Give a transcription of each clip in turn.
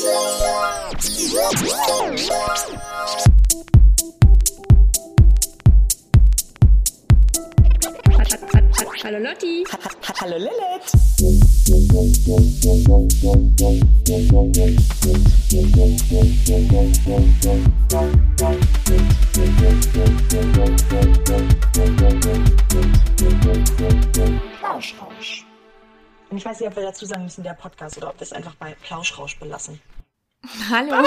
Hallo Lotti. Hallo Lilith. Plauschrausch. Und ich weiß nicht, ob wir dazu sagen müssen, der Podcast, oder ob wir es einfach bei Plauschrausch belassen. Hallo.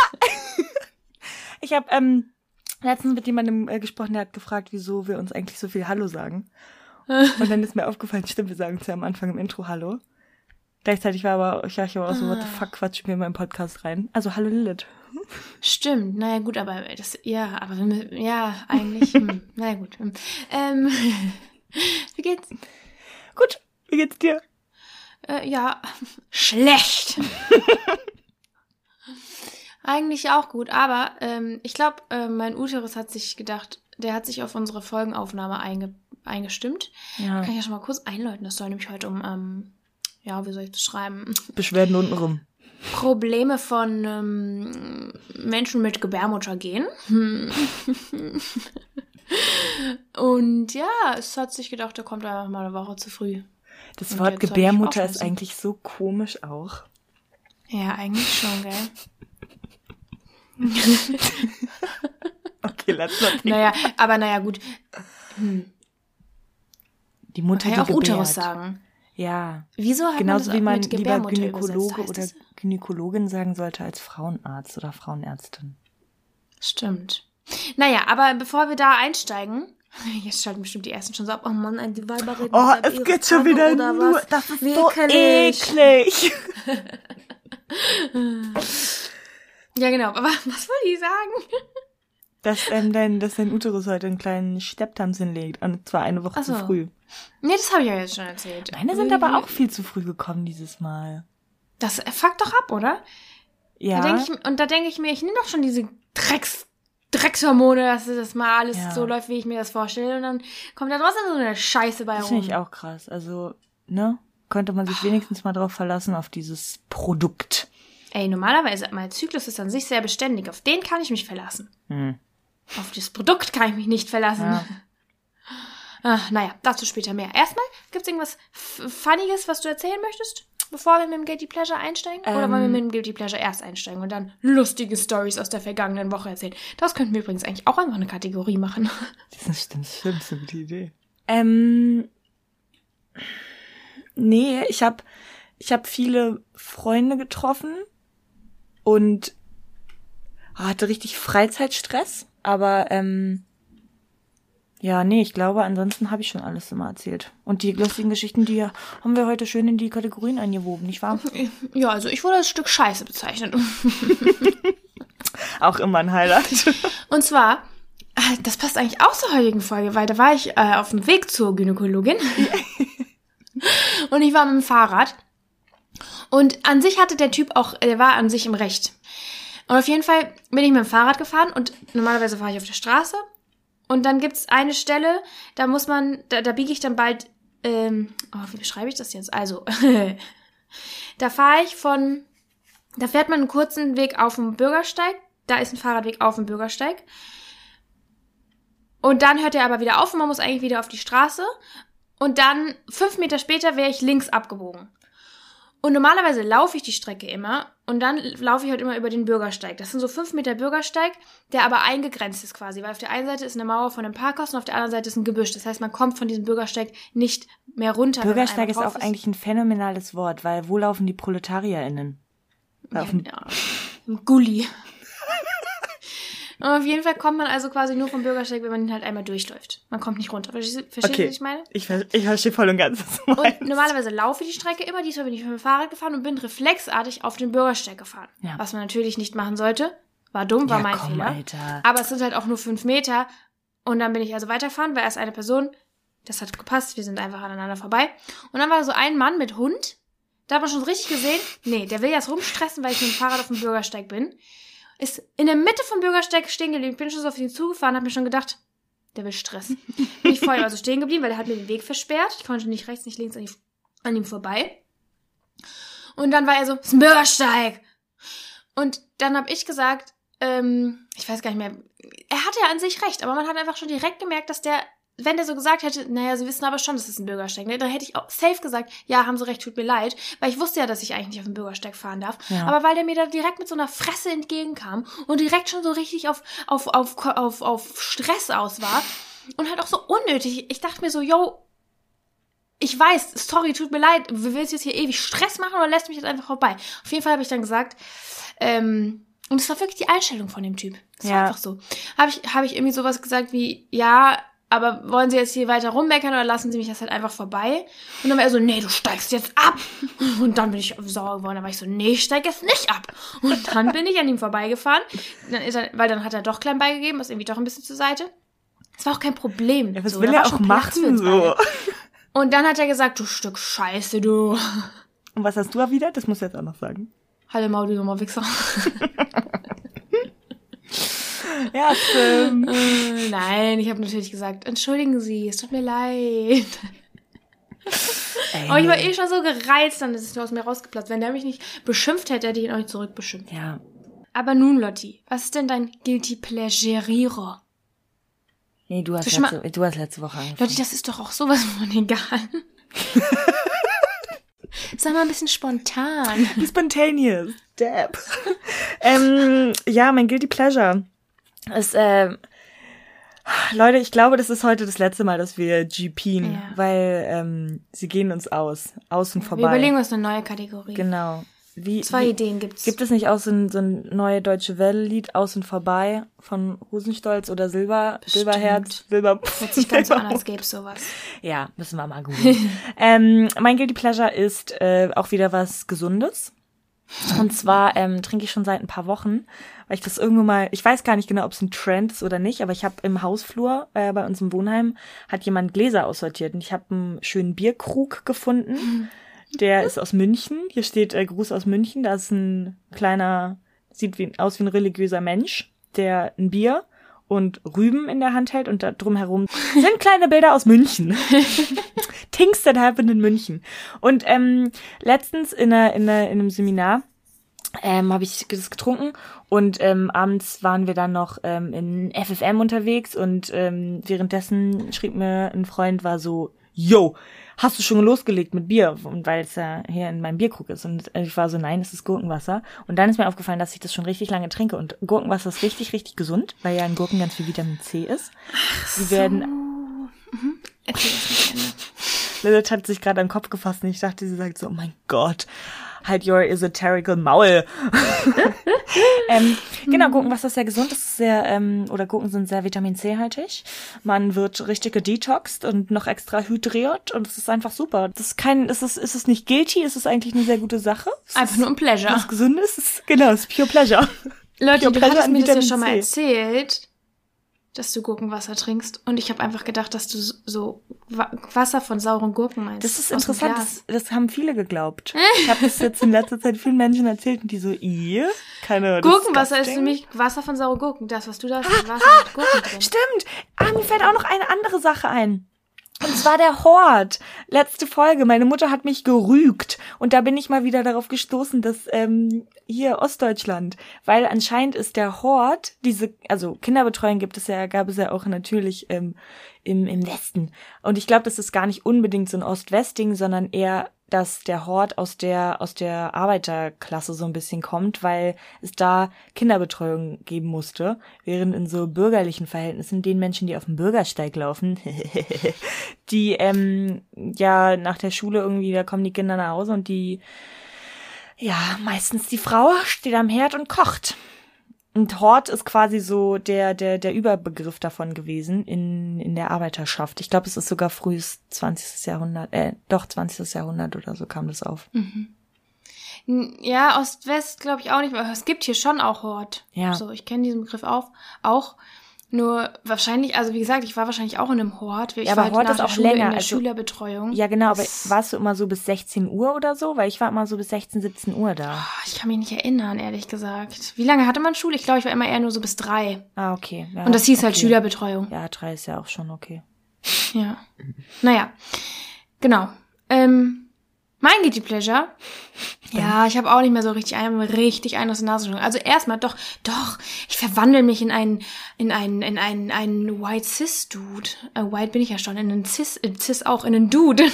Ich habe letztens mit jemandem gesprochen, der hat gefragt, wieso wir uns eigentlich so viel Hallo sagen. Und dann ist mir aufgefallen, stimmt, wir sagen es ja am Anfang im Intro Hallo. Gleichzeitig war ich auch so, what the fuck, quatschen wir in meinen Podcast rein. Also Hallo Lilith. Stimmt, naja gut, aber das, ja, aber wenn wir, ja, eigentlich, naja gut. Wie geht's? Gut, wie geht's dir? Ja, schlecht. Eigentlich auch gut, aber ich glaube, mein Uterus hat sich gedacht, der hat sich auf unsere Folgenaufnahme eingestimmt. Ja. Kann ich ja schon mal kurz einläuten. Das soll nämlich heute um, ja, wie soll ich das schreiben? Beschwerden untenrum. Probleme von Menschen mit Gebärmutter gehen. Und ja, es hat sich gedacht, er kommt einfach mal eine Woche zu früh. Das Und Wort jetzt soll ich Gebärmutter ist aufpassen. eigentlich so komisch auch. Ja, eigentlich schon, gell? Okay, lass mal. Naja, gut. Die Mutter, Kann ja auch die gebärt. Uterus sagen. Ja. Wieso hat Genauso man wie man mit lieber Gebärmutter Gynäkologe übersetzt, oder heißt das? Gynäkologin sagen sollte als Frauenarzt oder Frauenärztin. Stimmt. Naja, aber bevor wir da einsteigen, jetzt schalten bestimmt die Ersten schon so ab, oh Mann, die Weiber reden Oh, über es ihre geht schon Panne wieder oder nur, was? das ist Wirklich. so eklig. Ja, genau, aber was wollte ich sagen? Dass dein Uterus heute einen kleinen Stepptanz hinlegt, und zwar eine Woche Ach so. zu früh. Nee, das habe ich ja jetzt schon erzählt. Meine sind aber auch viel zu früh gekommen dieses Mal. Das fuckt doch ab, oder? Ja. Da denke ich mir, ich nehme doch schon diese Dreckshormone, dass das mal alles Ja. so läuft, wie ich mir das vorstelle. Und dann kommt da trotzdem so eine Scheiße bei Das rum. finde ich auch krass. Also, ne? Könnte man sich wenigstens mal drauf verlassen, auf dieses Produkt. Ey, normalerweise, mein Zyklus ist an sich sehr beständig. Auf den kann ich mich verlassen. Auf das Produkt kann ich mich nicht verlassen. Ja. Ach, naja, dazu später mehr. Erstmal, gibt's irgendwas Funniges, was du erzählen möchtest, bevor wir mit dem Guilty Pleasure einsteigen? Oder wollen wir mit dem Guilty Pleasure erst einsteigen und dann lustige Stories aus der vergangenen Woche erzählen? Das könnten wir übrigens eigentlich auch einfach eine Kategorie machen. Das ist eine gute Idee. Nee, ich hab viele Freunde getroffen und hatte richtig Freizeitstress, aber ja, nee, ich glaube, ansonsten habe ich schon alles immer erzählt. Und die lustigen Geschichten, die haben wir heute schön in die Kategorien eingewoben, nicht wahr? Ja, also ich wurde als Stück Scheiße bezeichnet. Auch immer ein Highlight. Und zwar, das passt eigentlich auch zur heutigen Folge, weil da war ich auf dem Weg zur Gynäkologin. Und ich war mit dem Fahrrad. Und an sich hatte der Typ auch, der war an sich im Recht. Und auf jeden Fall bin ich mit dem Fahrrad gefahren und normalerweise fahre ich auf der Straße. Und dann gibt's eine Stelle, da muss man, da biege ich dann bald, wie beschreibe ich das jetzt? Also, da fährt man einen kurzen Weg auf dem Bürgersteig, da ist ein Fahrradweg auf dem Bürgersteig. Und dann hört er aber wieder auf und man muss eigentlich wieder auf die Straße. Und dann 5 Meter später wäre ich links abgebogen. Und normalerweise laufe ich die Strecke immer und dann laufe ich halt immer über den Bürgersteig. Das sind so 5 Meter Bürgersteig, der aber eingegrenzt ist quasi, weil auf der einen Seite ist eine Mauer von einem Parkhaus und auf der anderen Seite ist ein Gebüsch. Das heißt, man kommt von diesem Bürgersteig nicht mehr runter. Bürgersteig ist auch eigentlich ein phänomenales Wort, weil wo laufen die ProletarierInnen? Ja, im Gully. Und auf jeden Fall kommt man also quasi nur vom Bürgersteig, wenn man ihn halt einmal durchläuft. Man kommt nicht runter. Verstehst du, was ich meine? Ich verstehe voll und ganz, was du meinst. Und normalerweise laufe ich die Strecke immer, diesmal bin ich mit dem Fahrrad gefahren und bin reflexartig auf den Bürgersteig gefahren. Ja. Was man natürlich nicht machen sollte. War dumm, war mein Fehler. Alter. Aber es sind halt auch nur 5 Meter. Und dann bin ich also weitergefahren, weil erst eine Person, das hat gepasst, wir sind einfach aneinander vorbei. Und dann war so ein Mann mit Hund, da hat man schon richtig gesehen, nee, der will jetzt rumstressen, weil ich mit dem Fahrrad auf dem Bürgersteig bin. Ist in der Mitte vom Bürgersteig stehen geblieben. Ich bin schon so auf ihn zugefahren, hab mir schon gedacht, der will Stress. Bin ich vorher also stehen geblieben, weil er hat mir den Weg versperrt. Ich konnte nicht rechts, nicht links an ihm vorbei. Und dann war er so, es ist ein Bürgersteig. Und dann habe ich gesagt, ich weiß gar nicht mehr, er hatte ja an sich recht, aber man hat einfach schon direkt gemerkt, dass der, wenn der so gesagt hätte, naja, sie wissen aber schon, dass es ein Bürgersteig, ne, dann hätte ich auch safe gesagt, ja, haben sie recht, tut mir leid, weil ich wusste ja, dass ich eigentlich nicht auf dem Bürgersteig fahren darf, aber weil der mir da direkt mit so einer Fresse entgegenkam und direkt schon so richtig auf Stress aus war und halt auch so unnötig, ich dachte mir so, yo, ich weiß, sorry, tut mir leid, willst du jetzt hier ewig Stress machen oder lässt mich jetzt einfach vorbei? Auf jeden Fall habe ich dann gesagt, und es war wirklich die Einstellung von dem Typ. Das war einfach so. Habe ich irgendwie sowas gesagt wie, ja, aber wollen Sie jetzt hier weiter rummeckern oder lassen Sie mich das halt einfach vorbei? Und dann war er so, nee, du steigst jetzt ab. Und dann bin ich sauer geworden. Dann war ich so, nee, ich steig jetzt nicht ab. Und dann bin ich an ihm vorbeigefahren, weil dann hat er doch klein beigegeben, ist irgendwie doch ein bisschen zur Seite. Das war auch kein Problem. Ja, was will er auch machen, so? Und dann hat er gesagt, du Stück Scheiße, du. Und was hast du erwidert? Das musst du jetzt auch noch sagen. Halle Maul, du dummer Wichser. Ja, stimmt. Nein, ich habe natürlich gesagt, entschuldigen Sie, es tut mir leid. Aber ich war schon so gereizt, dann ist es nur aus mir rausgeplatzt. Wenn der mich nicht beschimpft hätte, hätte ich ihn auch nicht zurückbeschimpft. Ja. Aber nun, Lotti, was ist denn dein Guilty Pleasure? Nee, du hast letzte Woche angefangen. Lotti, das ist doch auch sowas von egal. Sag mal ein bisschen spontan. Spontaneous. Dab. Ja, mein Guilty Pleasure ist, Leute, ich glaube, das ist heute das letzte Mal, dass wir GPen, weil sie gehen uns aus und vorbei. Wir überlegen uns eine neue Kategorie. Genau. Zwei Ideen gibt's. Gibt es nicht auch so ein neue deutsche Welle-Lied, Aus und Vorbei, von Rosenstolz oder Silberherz? Hört sich ganz so an, als gäbe es sowas. Ja, müssen wir mal googeln. Mein Guilty Pleasure ist auch wieder was Gesundes. Und zwar trinke ich schon seit ein paar Wochen, weil ich das irgendwo mal, ich weiß gar nicht genau, ob es ein Trend ist oder nicht, aber ich habe im Hausflur bei uns im Wohnheim, hat jemand Gläser aussortiert und ich habe einen schönen Bierkrug gefunden. Der ist aus München. Hier steht Gruß aus München. Da ist ein kleiner, sieht aus wie ein religiöser Mensch, der ein Bier und Rüben in der Hand hält und da drumherum sind kleine Bilder aus München. Things that happen in München. Und letztens in einem Seminar habe ich das getrunken und abends waren wir dann noch in FFM unterwegs und währenddessen schrieb mir ein Freund, war so, yo, hast du schon losgelegt mit Bier? Und weil es ja hier in meinem Bierkrug ist. Und ich war so, nein, es ist Gurkenwasser. Und dann ist mir aufgefallen, dass ich das schon richtig lange trinke. Und Gurkenwasser ist richtig, richtig gesund, weil ja in Gurken ganz viel Vitamin C ist. Die werden... Erzähl das nicht Ende. Lilith hat sich gerade an den Kopf gefasst und ich dachte, sie sagt so, oh mein Gott, halt your esoterical Maul. Genau, Gurkenwasser ist sehr gesund, das ist sehr, oder Gurken sind sehr Vitamin C-haltig. Man wird richtig gedetoxed und noch extra hydriert und es ist einfach super. Es ist nicht guilty, es ist eigentlich eine sehr gute Sache. Einfach nur ein Pleasure. Was Gesundes ist, genau, es ist pure Pleasure. Leute, pure du hattest mir das ja Vitamin schon mal C. erzählt, dass du Gurkenwasser trinkst. Und ich habe einfach gedacht, dass du so Wasser von sauren Gurken meinst. Das ist interessant, das haben viele geglaubt. Ich habe das jetzt in letzter Zeit vielen Menschen erzählt und die so, keine Gurkenwasser ist für mich Wasser von sauren Gurken. Das, was du da hast, ist Wasser mit Gurken drin. Stimmt. Mir fällt auch noch eine andere Sache ein. Und zwar der Hort. Letzte Folge. Meine Mutter hat mich gerügt. Und da bin ich mal wieder darauf gestoßen, dass hier Ostdeutschland, weil anscheinend ist der Hort, also Kinderbetreuung gab es ja auch natürlich im Westen. Und ich glaube, das ist gar nicht unbedingt so ein Ost-West-Ding, sondern eher, dass der Hort aus der Arbeiterklasse so ein bisschen kommt, weil es da Kinderbetreuung geben musste, während in so bürgerlichen Verhältnissen den Menschen, die auf dem Bürgersteig laufen, die ja nach der Schule irgendwie, da kommen die Kinder nach Hause und meistens die Frau steht am Herd und kocht. Und Hort ist quasi so der Überbegriff davon gewesen in der Arbeiterschaft. Ich glaube, es ist sogar frühes 20. Jahrhundert, 20. Jahrhundert oder so kam das auf. Mhm. Ja, Ost-West glaube ich auch nicht, aber es gibt hier schon auch Hort. Ja. So, ich kenne diesen Begriff auch. Nur wahrscheinlich, also wie gesagt, ich war wahrscheinlich auch in einem Hort. Ich aber war Hort ist auch länger. In der Schülerbetreuung. Ja, genau, aber warst du immer so bis 16 Uhr oder so? Weil ich war immer so bis 16, 17 Uhr da. Ich kann mich nicht erinnern, ehrlich gesagt. Wie lange hatte man Schule? Ich glaube, ich war immer eher nur so bis 3. Ah, okay. Ja, und das hieß halt Schülerbetreuung. Ja, 3 ist ja auch schon okay. Ja. Naja, genau. Mein Guilty Pleasure? Ja, ich habe auch nicht mehr so richtig einen aus der Nase. Also erstmal, doch, ich verwandle mich in einen White Cis Dude. White bin ich ja schon, in einen Cis auch, in einen Dude.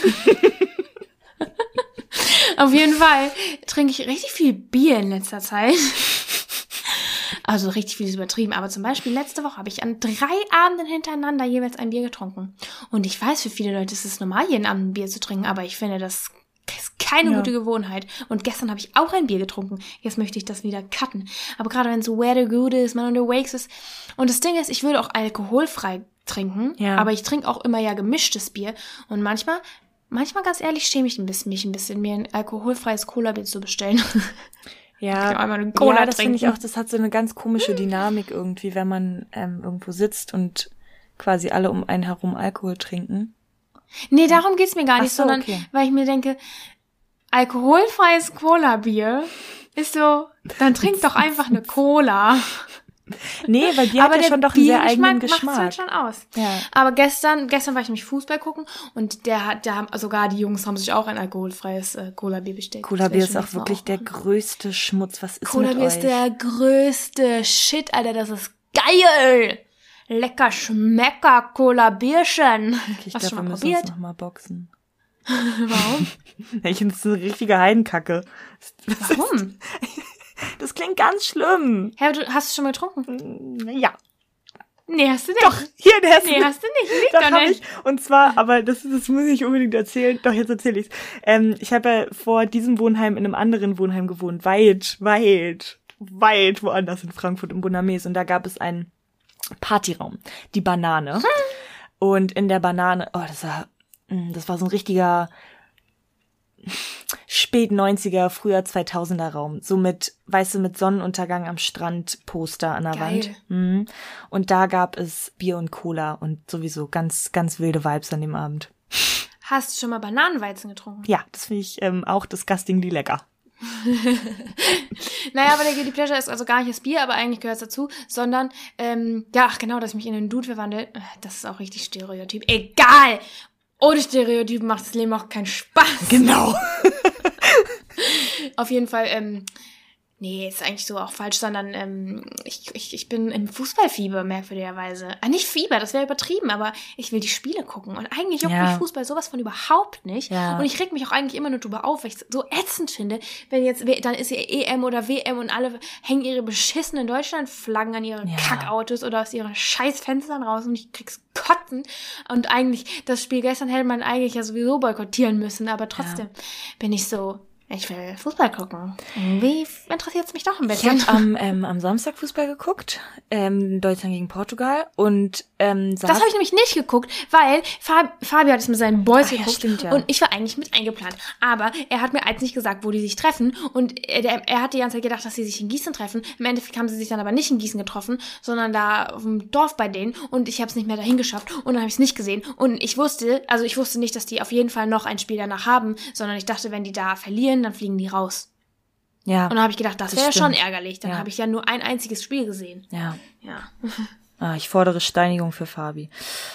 Auf jeden Fall trinke ich richtig viel Bier in letzter Zeit. Also richtig viel ist übertrieben, aber zum Beispiel letzte Woche habe ich an 3 Abenden hintereinander jeweils ein Bier getrunken. Und ich weiß, für viele Leute ist es normal, jeden Abend ein Bier zu trinken, aber ich finde, das ist keine gute Gewohnheit. Und gestern habe ich auch ein Bier getrunken. Jetzt möchte ich das wieder cutten. Aber gerade wenn so weather good ist, man unterwegs ist. Und das Ding ist, ich würde auch alkoholfrei trinken, aber ich trinke auch immer ja gemischtes Bier. Und manchmal ganz ehrlich, schäme ich mich ein bisschen, mir ein alkoholfreies Cola-Bier zu bestellen. Ja, das finde ich auch, das hat so eine ganz komische Dynamik irgendwie, wenn man irgendwo sitzt und quasi alle um einen herum Alkohol trinken. Nee, darum geht's mir gar nicht, sondern weil ich mir denke, alkoholfreies Cola-Bier ist so, dann trink doch einfach eine Cola. Nee, weil Bier hat ja schon doch einen sehr eigenen Geschmack. Macht's halt schon aus. Ja. Aber gestern war ich nämlich Fußball gucken und sogar die Jungs haben sich auch ein alkoholfreies Cola-Bier bestellt. Cola-Bier ist auch wirklich der größte Schmutz. Was ist Cola-Bier mit euch? ist der größte Shit, Alter, das ist geil! Lecker Schmecker Cola-Bierchen. Okay, ich glaube, wir müssen uns nochmal boxen. Warum? Ich finde, das ist eine richtige Heidenkacke. Warum? Das klingt ganz schlimm. Hä, hast du schon mal getrunken? Ja. Nee, hast du nicht. Doch, hier in Hessen. Nee, hast du nicht. Liegt Doch, doch nicht. Ich. Und zwar, aber das muss ich unbedingt erzählen. Doch, jetzt erzähle ich's. Ich habe ja vor diesem Wohnheim in einem anderen Wohnheim gewohnt. Weit woanders in Frankfurt im Bonames. Und da gab es einen Partyraum. Die Banane. Und in der Banane, das war so ein richtiger spät 90er, früher 2000er Raum. So mit, weißt du, mit Sonnenuntergang am Strand Poster an der Wand. Mhm. Und da gab es Bier und Cola und sowieso ganz, ganz wilde Vibes an dem Abend. Hast du schon mal Bananenweizen getrunken? Ja, das finde ich auch disgustingly lecker. Naja, aber der Guilty Pleasure ist also gar nicht das Bier, aber eigentlich gehört es dazu, sondern, dass ich mich in einen Dude verwandle. Das ist auch richtig Stereotyp. Egal! Ohne Stereotypen macht das Leben auch keinen Spaß. Genau. Auf jeden Fall, nee, ist eigentlich so auch falsch, sondern ich bin im Fußballfieber, merkwürdigerweise. Nicht Fieber, das wäre übertrieben, aber ich will die Spiele gucken. Und eigentlich juckt mich Fußball sowas von überhaupt nicht. Ja. Und ich reg mich auch eigentlich immer nur drüber auf, weil ich es so ätzend finde, wenn jetzt, dann ist ja EM oder WM und alle hängen ihre beschissenen Deutschlandflaggen an ihren Kackautos oder aus ihren scheiß Fenstern raus und ich krieg's kotzen. Und eigentlich, das Spiel gestern hätte man eigentlich ja sowieso boykottieren müssen, aber trotzdem bin ich so... Ich will Fußball gucken. Irgendwie interessiert es mich doch ein bisschen. Ich habe am Samstag Fußball geguckt, Deutschland gegen Portugal und das habe ich nämlich nicht geguckt, weil Fabio hat es mit seinen Boys geguckt stimmt, und ich war eigentlich mit eingeplant. Aber er hat mir als nicht gesagt, wo die sich treffen und er hat die ganze Zeit gedacht, dass sie sich in Gießen treffen. Im Endeffekt haben sie sich dann aber nicht in Gießen getroffen, sondern da auf dem Dorf bei denen und ich habe es nicht mehr dahin geschafft und dann habe ich es nicht gesehen und ich wusste nicht, dass die auf jeden Fall noch ein Spiel danach haben, sondern ich dachte, wenn die da verlieren, dann fliegen die raus. Ja. Und dann habe ich gedacht, das wäre schon ärgerlich. Dann habe ich ja nur ein einziges Spiel gesehen. Ja. Ja. Ich fordere Steinigung für Fabi.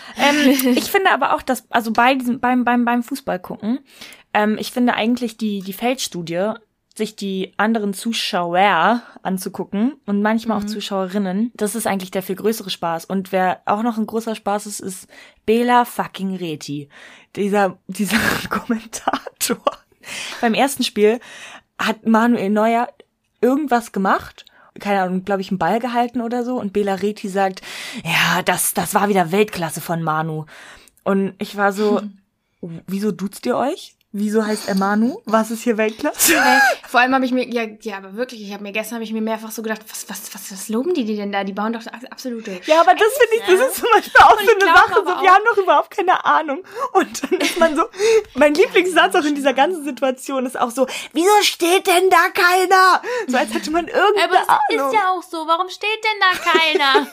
Ich finde aber auch, dass, also beim Fußball gucken, ich finde eigentlich die Feldstudie, sich die anderen Zuschauer anzugucken und manchmal auch Zuschauerinnen, das ist eigentlich der viel größere Spaß. Und wer auch noch ein großer Spaß ist Bela fucking Reti. Dieser Kommentator. Beim ersten Spiel hat Manuel Neuer irgendwas gemacht, keine Ahnung, glaube ich, einen Ball gehalten oder so und Bela Reti sagt, ja, das war wieder Weltklasse von Manu. Und ich war so, wieso duzt ihr euch? Wieso heißt er Manu? Was ist hier Weltklasse? Vor allem habe ich mir, aber wirklich, gestern habe ich mir mehrfach so gedacht, was loben die denn da? Die bauen doch absolute Ja, aber das finde ich, das ist zum Beispiel auch so eine Sache, so, wir haben doch überhaupt keine Ahnung. Und dann ist man so, mein Lieblingssatz auch in dieser ganzen Situation ist auch so, wieso steht denn da keiner? So als hätte man irgendeine Ahnung. Aber das ist ja auch so, warum steht denn da keiner?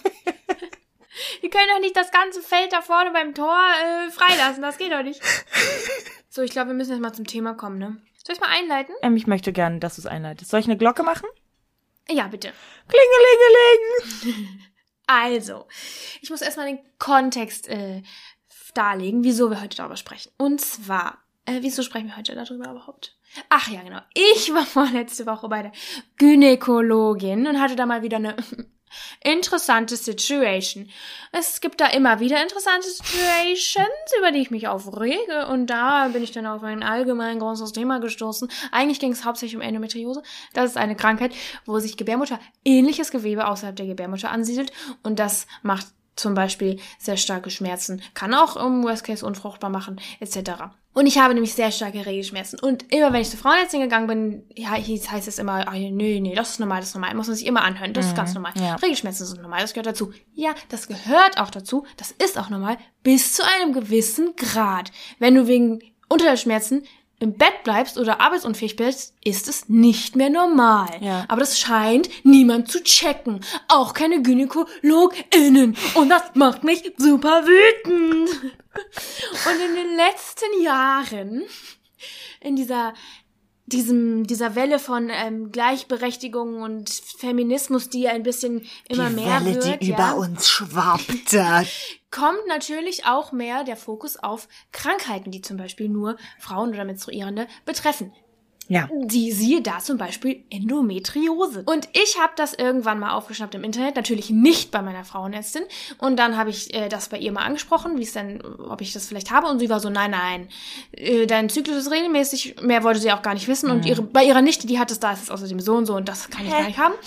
Die können doch nicht das ganze Feld da vorne beim Tor freilassen, das geht doch nicht. So, ich glaube, wir müssen jetzt mal zum Thema kommen, ne? Soll ich mal einleiten? Ich möchte gerne, dass du es einleitest. Soll ich eine Glocke machen? Ja, bitte. Klingelingeling! Also, ich muss erstmal den Kontext darlegen, wieso wir heute darüber sprechen. Und zwar Wieso sprechen wir heute darüber überhaupt? Ach ja, genau. Ich war vorletzte Woche bei der Gynäkologin und hatte da mal wieder eine interessante Situation. Es gibt da immer wieder interessante Situations, über die ich mich aufrege. Und da bin ich dann auf ein allgemein großes Thema gestoßen. Eigentlich ging es hauptsächlich um Endometriose. Das ist eine Krankheit, wo sich Gebärmutter ähnliches Gewebe außerhalb der Gebärmutter ansiedelt. Und das macht zum Beispiel sehr starke Schmerzen. Kann auch im Worst Case unfruchtbar machen, etc. Und ich habe nämlich sehr starke Regelschmerzen. Und immer wenn ich zur Frauenärztin gegangen bin, ja, heißt es immer, nee, das ist normal. Muss man sich immer anhören. Das ist ganz normal. Ja. Regelschmerzen sind normal, das gehört dazu. Ja, das gehört auch dazu. Das ist auch normal. Bis zu einem gewissen Grad. Wenn du wegen Unterleibsschmerzen im Bett bleibst oder arbeitsunfähig bist, ist es nicht mehr normal. Ja. Aber das scheint niemand zu checken. Auch keine GynäkologInnen. Und das macht mich super wütend. Und in den letzten Jahren, in dieser Welle von Gleichberechtigung und Feminismus, die ein bisschen immer mehr wird. Die Welle, die über uns schwappte. Kommt natürlich auch mehr der Fokus auf Krankheiten, die zum Beispiel nur Frauen oder Menstruierende betreffen. Ja. Siehe da zum Beispiel Endometriose. Und ich habe das irgendwann mal aufgeschnappt im Internet, natürlich nicht bei meiner Frauenärztin. Und dann habe ich das bei ihr mal angesprochen, ob ich das vielleicht habe. Und sie war so, nein, dein Zyklus ist regelmäßig. Mehr wollte sie auch gar nicht wissen. Und bei ihrer Nichte, die hat es, da ist es außerdem so und so und das kann ich gar nicht haben.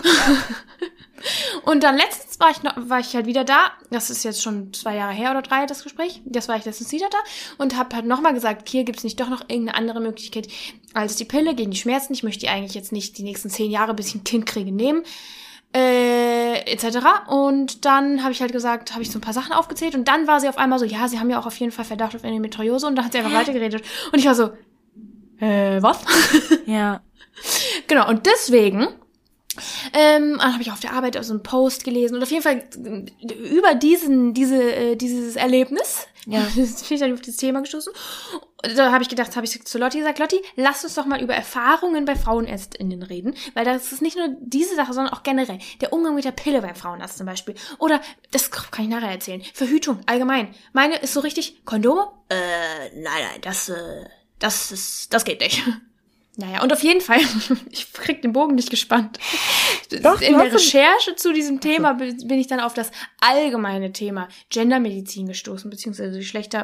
Und dann letztens war ich halt wieder da. Das ist jetzt schon 2 Jahre her oder 3, das Gespräch. Das war ich letztens wieder da und habe halt nochmal gesagt, hier gibt's nicht doch noch irgendeine andere Möglichkeit als die Pille gegen die Schmerzen. Ich möchte die eigentlich jetzt nicht die nächsten 10 Jahre, bis ich ein Kind kriege, nehmen. Etc. Und dann habe ich halt gesagt, habe ich so ein paar Sachen aufgezählt und dann war sie auf einmal so, ja, sie haben ja auch auf jeden Fall Verdacht auf Endometriose und dann hat sie einfach weitergeredet. Und ich war so, was? Ja. Genau, und deswegen dann habe ich auf der Arbeit so einen Post gelesen und auf jeden Fall über dieses Erlebnis, bin ich dann auf dieses Thema gestoßen. Da habe ich zu Lotti gesagt, Lotti, lass uns doch mal über Erfahrungen bei FrauenärztInnen reden, weil das ist nicht nur diese Sache, sondern auch generell der Umgang mit der Pille beim Frauenarzt zum Beispiel. Oder, das kann ich nachher erzählen, Verhütung allgemein. Meine ist so richtig, Kondome? Nein, das geht nicht. Naja, und auf jeden Fall, ich krieg den Bogen nicht gespannt. Doch, in der Recherche zu diesem Thema bin ich dann auf das allgemeine Thema Gendermedizin gestoßen, beziehungsweise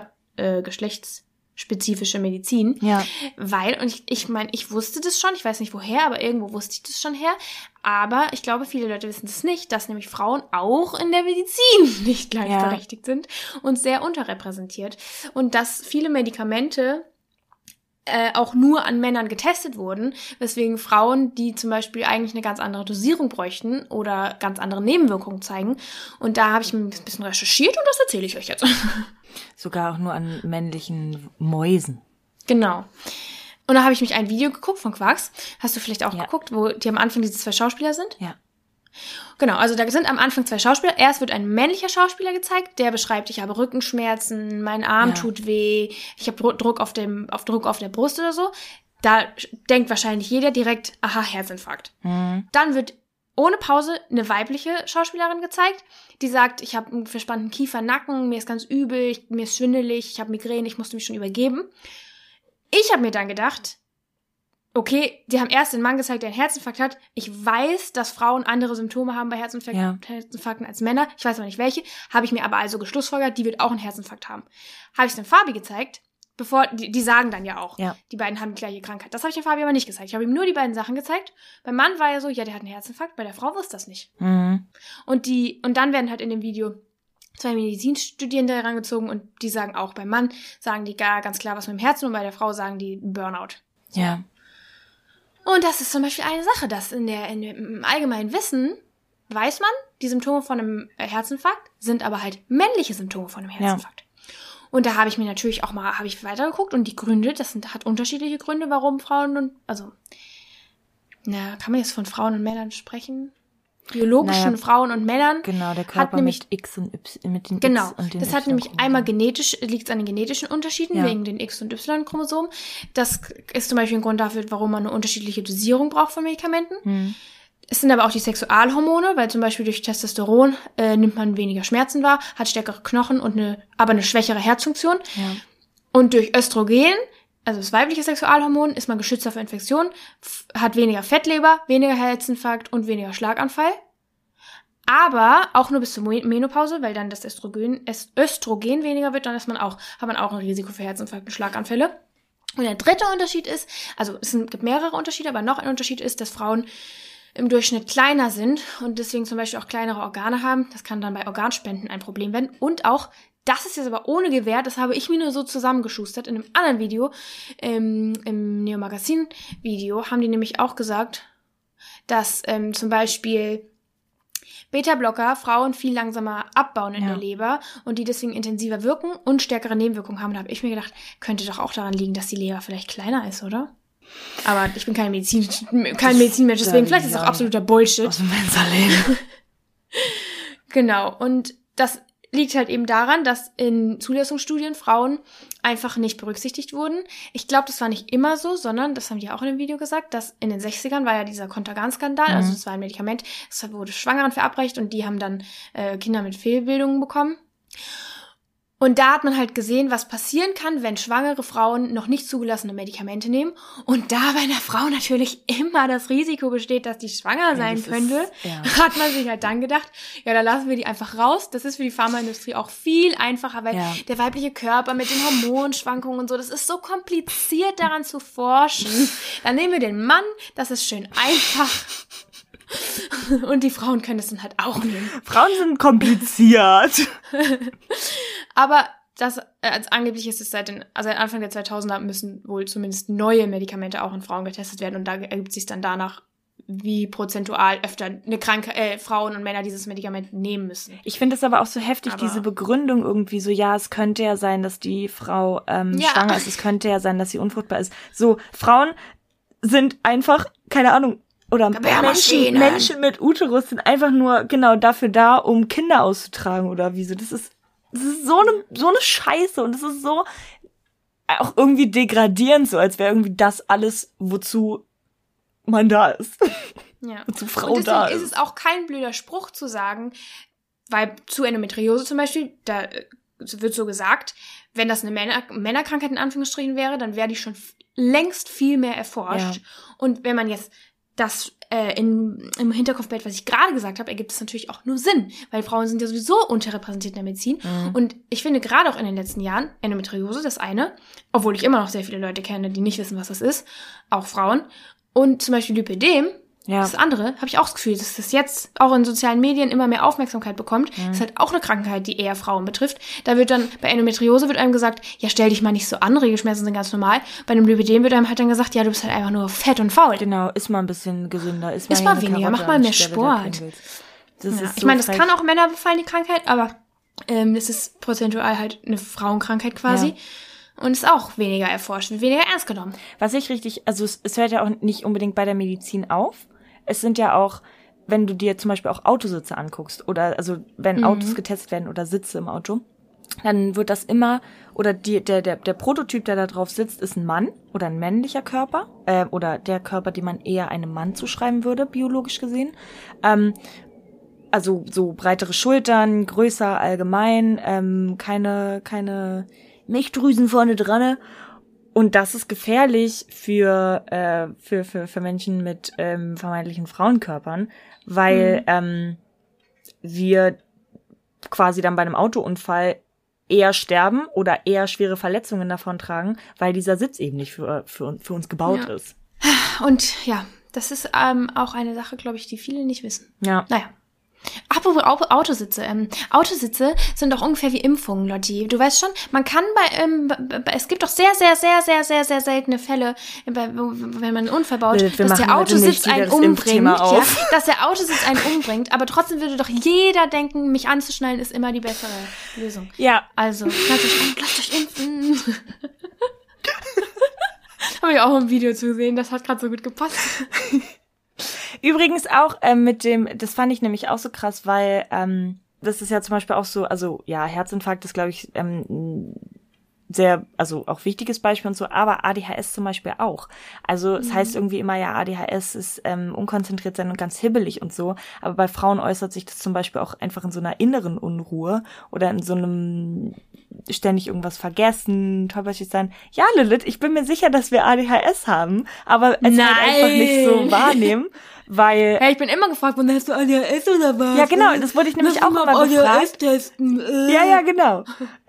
geschlechtsspezifische Medizin. Ja. Weil, und ich meine, ich wusste das schon, ich weiß nicht woher, aber irgendwo wusste ich das schon her. Aber ich glaube, viele Leute wissen das nicht, dass nämlich Frauen auch in der Medizin nicht gleichberechtigt sind und sehr unterrepräsentiert. Und dass viele Medikamente auch nur an Männern getestet wurden, weswegen Frauen, die zum Beispiel eigentlich eine ganz andere Dosierung bräuchten oder ganz andere Nebenwirkungen zeigen. Und da habe ich ein bisschen recherchiert und das erzähle ich euch jetzt. Sogar auch nur an männlichen Mäusen. Genau. Und da habe ich mich ein Video geguckt von Quarks. Hast du vielleicht auch geguckt, wo die am Anfang diese 2 Schauspieler sind? Ja. Genau, also da sind am Anfang 2 Schauspieler. Erst wird ein männlicher Schauspieler gezeigt, der beschreibt, ich habe Rückenschmerzen, mein Arm tut weh, ich habe Druck auf der Brust oder so. Da denkt wahrscheinlich jeder direkt, aha, Herzinfarkt. Mhm. Dann wird ohne Pause eine weibliche Schauspielerin gezeigt, die sagt, ich habe einen verspannten Kiefer, Nacken, mir ist ganz übel, mir ist schwindelig, ich habe Migräne, ich musste mich schon übergeben. Ich habe mir dann gedacht, okay, die haben erst den Mann gezeigt, der einen Herzinfarkt hat. Ich weiß, dass Frauen andere Symptome haben bei Herzinfarkten als Männer. Ich weiß aber nicht welche. Habe ich mir aber also geschlussfolgert, die wird auch einen Herzinfarkt haben. Habe ich es dann Fabi gezeigt, bevor, die sagen dann ja auch, die beiden haben die gleiche Krankheit. Das habe ich dem Fabi aber nicht gezeigt. Ich habe ihm nur die beiden Sachen gezeigt. Beim Mann war ja so, ja, der hat einen Herzinfarkt. Bei der Frau wusste das nicht. Mhm. Und dann werden halt in dem Video 2 Medizinstudierende herangezogen und die sagen auch, beim Mann sagen die ganz klar was mit dem Herzen und bei der Frau sagen die Burnout. Ja. Und das ist zum Beispiel eine Sache, dass im allgemeinen Wissen weiß man, die Symptome von einem Herzinfarkt sind aber halt männliche Symptome von einem Herzinfarkt. Ja. Und da habe ich mir natürlich auch mal, weitergeguckt und die Gründe, hat unterschiedliche Gründe, warum Frauen kann man jetzt von Frauen und Männern sprechen? Biologischen Frauen und Männern. Genau, der Körper hat nämlich, mit X und Y, mit den X und den das hat nämlich einmal liegt es an den genetischen Unterschieden, wegen den X- und Y-Chromosomen. Das ist zum Beispiel ein Grund dafür, warum man eine unterschiedliche Dosierung braucht von Medikamenten. Hm. Es sind aber auch die Sexualhormone, weil zum Beispiel durch Testosteron nimmt man weniger Schmerzen wahr, hat stärkere Knochen und aber eine schwächere Herzfunktion. Ja. Und durch Östrogen also das weibliche Sexualhormon, ist man geschützter vor Infektionen, hat weniger Fettleber, weniger Herzinfarkt und weniger Schlaganfall. Aber auch nur bis zur Menopause, weil dann das Östrogen weniger wird, dann hat man auch ein Risiko für Herzinfarkt und Schlaganfälle. Und der dritte Unterschied ist, also gibt mehrere Unterschiede, aber noch ein Unterschied ist, dass Frauen im Durchschnitt kleiner sind und deswegen zum Beispiel auch kleinere Organe haben. Das kann dann bei Organspenden ein Problem werden. Und auch, das ist jetzt aber ohne Gewähr, das habe ich mir nur so zusammengeschustert. In einem anderen Video, im Neo-Magazin-Video, haben die nämlich auch gesagt, dass zum Beispiel Beta-Blocker Frauen viel langsamer abbauen in der Leber und die deswegen intensiver wirken und stärkere Nebenwirkungen haben. Da habe ich mir gedacht, könnte doch auch daran liegen, dass die Leber vielleicht kleiner ist, oder? Aber ich bin kein Medizinmensch, deswegen vielleicht ist es auch absoluter Bullshit. Aus dem Mensalin. Genau, und das liegt halt eben daran, dass in Zulassungsstudien Frauen einfach nicht berücksichtigt wurden. Ich glaube, das war nicht immer so, sondern, das haben die auch in dem Video gesagt, dass in den 60ern war ja dieser Contergan-Skandal, also das war ein Medikament, das wurde Schwangeren verabreicht und die haben dann Kinder mit Fehlbildungen bekommen. Und da hat man halt gesehen, was passieren kann, wenn schwangere Frauen noch nicht zugelassene Medikamente nehmen. Und da bei einer Frau natürlich immer das Risiko besteht, dass die schwanger sein könnte, hat man sich halt dann gedacht, ja, da lassen wir die einfach raus. Das ist für die Pharmaindustrie auch viel einfacher, weil der weibliche Körper mit den Hormonschwankungen und so, das ist so kompliziert daran zu forschen. Dann nehmen wir den Mann, das ist schön einfach. Und die Frauen können das dann halt auch nehmen. Frauen sind kompliziert. Aber das, angeblich ist es seit Anfang der 2000er müssen wohl zumindest neue Medikamente auch in Frauen getestet werden und da ergibt sich dann danach, wie prozentual öfter Frauen und Männer dieses Medikament nehmen müssen. Ich finde es aber auch so heftig, diese Begründung irgendwie so, ja, es könnte ja sein, dass die Frau schwanger ist, es könnte ja sein, dass sie unfruchtbar ist. So, Frauen sind einfach, keine Ahnung, oder Menschen mit Uterus sind einfach nur genau dafür da, um Kinder auszutragen oder wie so. Das ist so eine Scheiße und das ist so auch irgendwie degradierend, so als wäre irgendwie das alles, wozu man da ist. Ja. Wozu Frau da ist. Und deswegen ist es auch kein blöder Spruch zu sagen, weil zu Endometriose zum Beispiel, da wird so gesagt, wenn das eine Männerkrankheit in Anführungsstrichen wäre, dann wäre die schon längst viel mehr erforscht. Ja. Und wenn man jetzt das im Hinterkopf behält, was ich gerade gesagt habe, ergibt es natürlich auch nur Sinn, weil Frauen sind ja sowieso unterrepräsentiert in der Medizin. Und ich finde gerade auch in den letzten Jahren, Endometriose, das eine, obwohl ich immer noch sehr viele Leute kenne, die nicht wissen, was das ist, auch Frauen, und zum Beispiel Lipödem, das andere, habe ich auch das Gefühl, dass das jetzt auch in sozialen Medien immer mehr Aufmerksamkeit bekommt. Das ist halt auch eine Krankheit, die eher Frauen betrifft. Da wird dann, bei Endometriose wird einem gesagt, ja, stell dich mal nicht so an, Regelschmerzen sind ganz normal. Bei einem Lipödem wird einem halt dann gesagt, ja, du bist halt einfach nur fett und faul. Genau, iss mal ein bisschen gesünder. Iss mal weniger, mach mal mehr Sport. Ich meine, das kann auch Männer befallen, die Krankheit, aber es ist prozentual halt eine Frauenkrankheit quasi. Ja. Und ist auch weniger erforscht, wird weniger ernst genommen. Was ich also es hört ja auch nicht unbedingt bei der Medizin auf. Es sind ja auch, wenn du dir zum Beispiel auch Autositze anguckst oder also wenn Autos getestet werden oder Sitze im Auto, dann wird das immer, oder der Prototyp, der da drauf sitzt, ist ein Mann oder ein männlicher Körper oder der Körper, den man eher einem Mann zuschreiben würde, biologisch gesehen. Also so breitere Schultern, größer allgemein, keine Milchdrüsen vorne dran. Und das ist gefährlich für Menschen mit vermeintlichen Frauenkörpern, weil wir quasi dann bei einem Autounfall eher sterben oder eher schwere Verletzungen davon tragen, weil dieser Sitz eben nicht für uns gebaut ist. Und ja, das ist auch eine Sache, glaube ich, die viele nicht wissen. Ja. Naja. Apropos Autositze. Autositze sind doch ungefähr wie Impfungen, Lotti. Du weißt schon, man kann es gibt doch sehr, sehr, sehr, sehr, sehr, sehr seltene Fälle, wenn man einen Unfall baut, dass der Autositz einen umbringt. Ja, dass der Autositz einen umbringt, aber trotzdem würde doch jeder denken, mich anzuschnallen ist immer die bessere Lösung. Ja. Also, lasst euch impfen. Habe ich auch im Video zu gesehen, das hat gerade so gut gepasst. Übrigens auch das fand ich nämlich auch so krass, weil das ist ja zum Beispiel auch so, also ja, Herzinfarkt ist, glaube ich, sehr, also auch wichtiges Beispiel und so, aber ADHS zum Beispiel auch. Also es heißt irgendwie immer, ja, ADHS ist unkonzentriert sein und ganz hibbelig und so, aber bei Frauen äußert sich das zum Beispiel auch einfach in so einer inneren Unruhe oder in so einem ständig irgendwas vergessen, tollpatschig sein. Ja, Lilith, ich bin mir sicher, dass wir ADHS haben, aber es halt einfach nicht so wahrnehmen, weil... Hey, ich bin immer gefragt, wann hast du ADHS oder was? Ja, genau, das wurde ich nämlich auch immer gefragt. Testen. Ja, genau.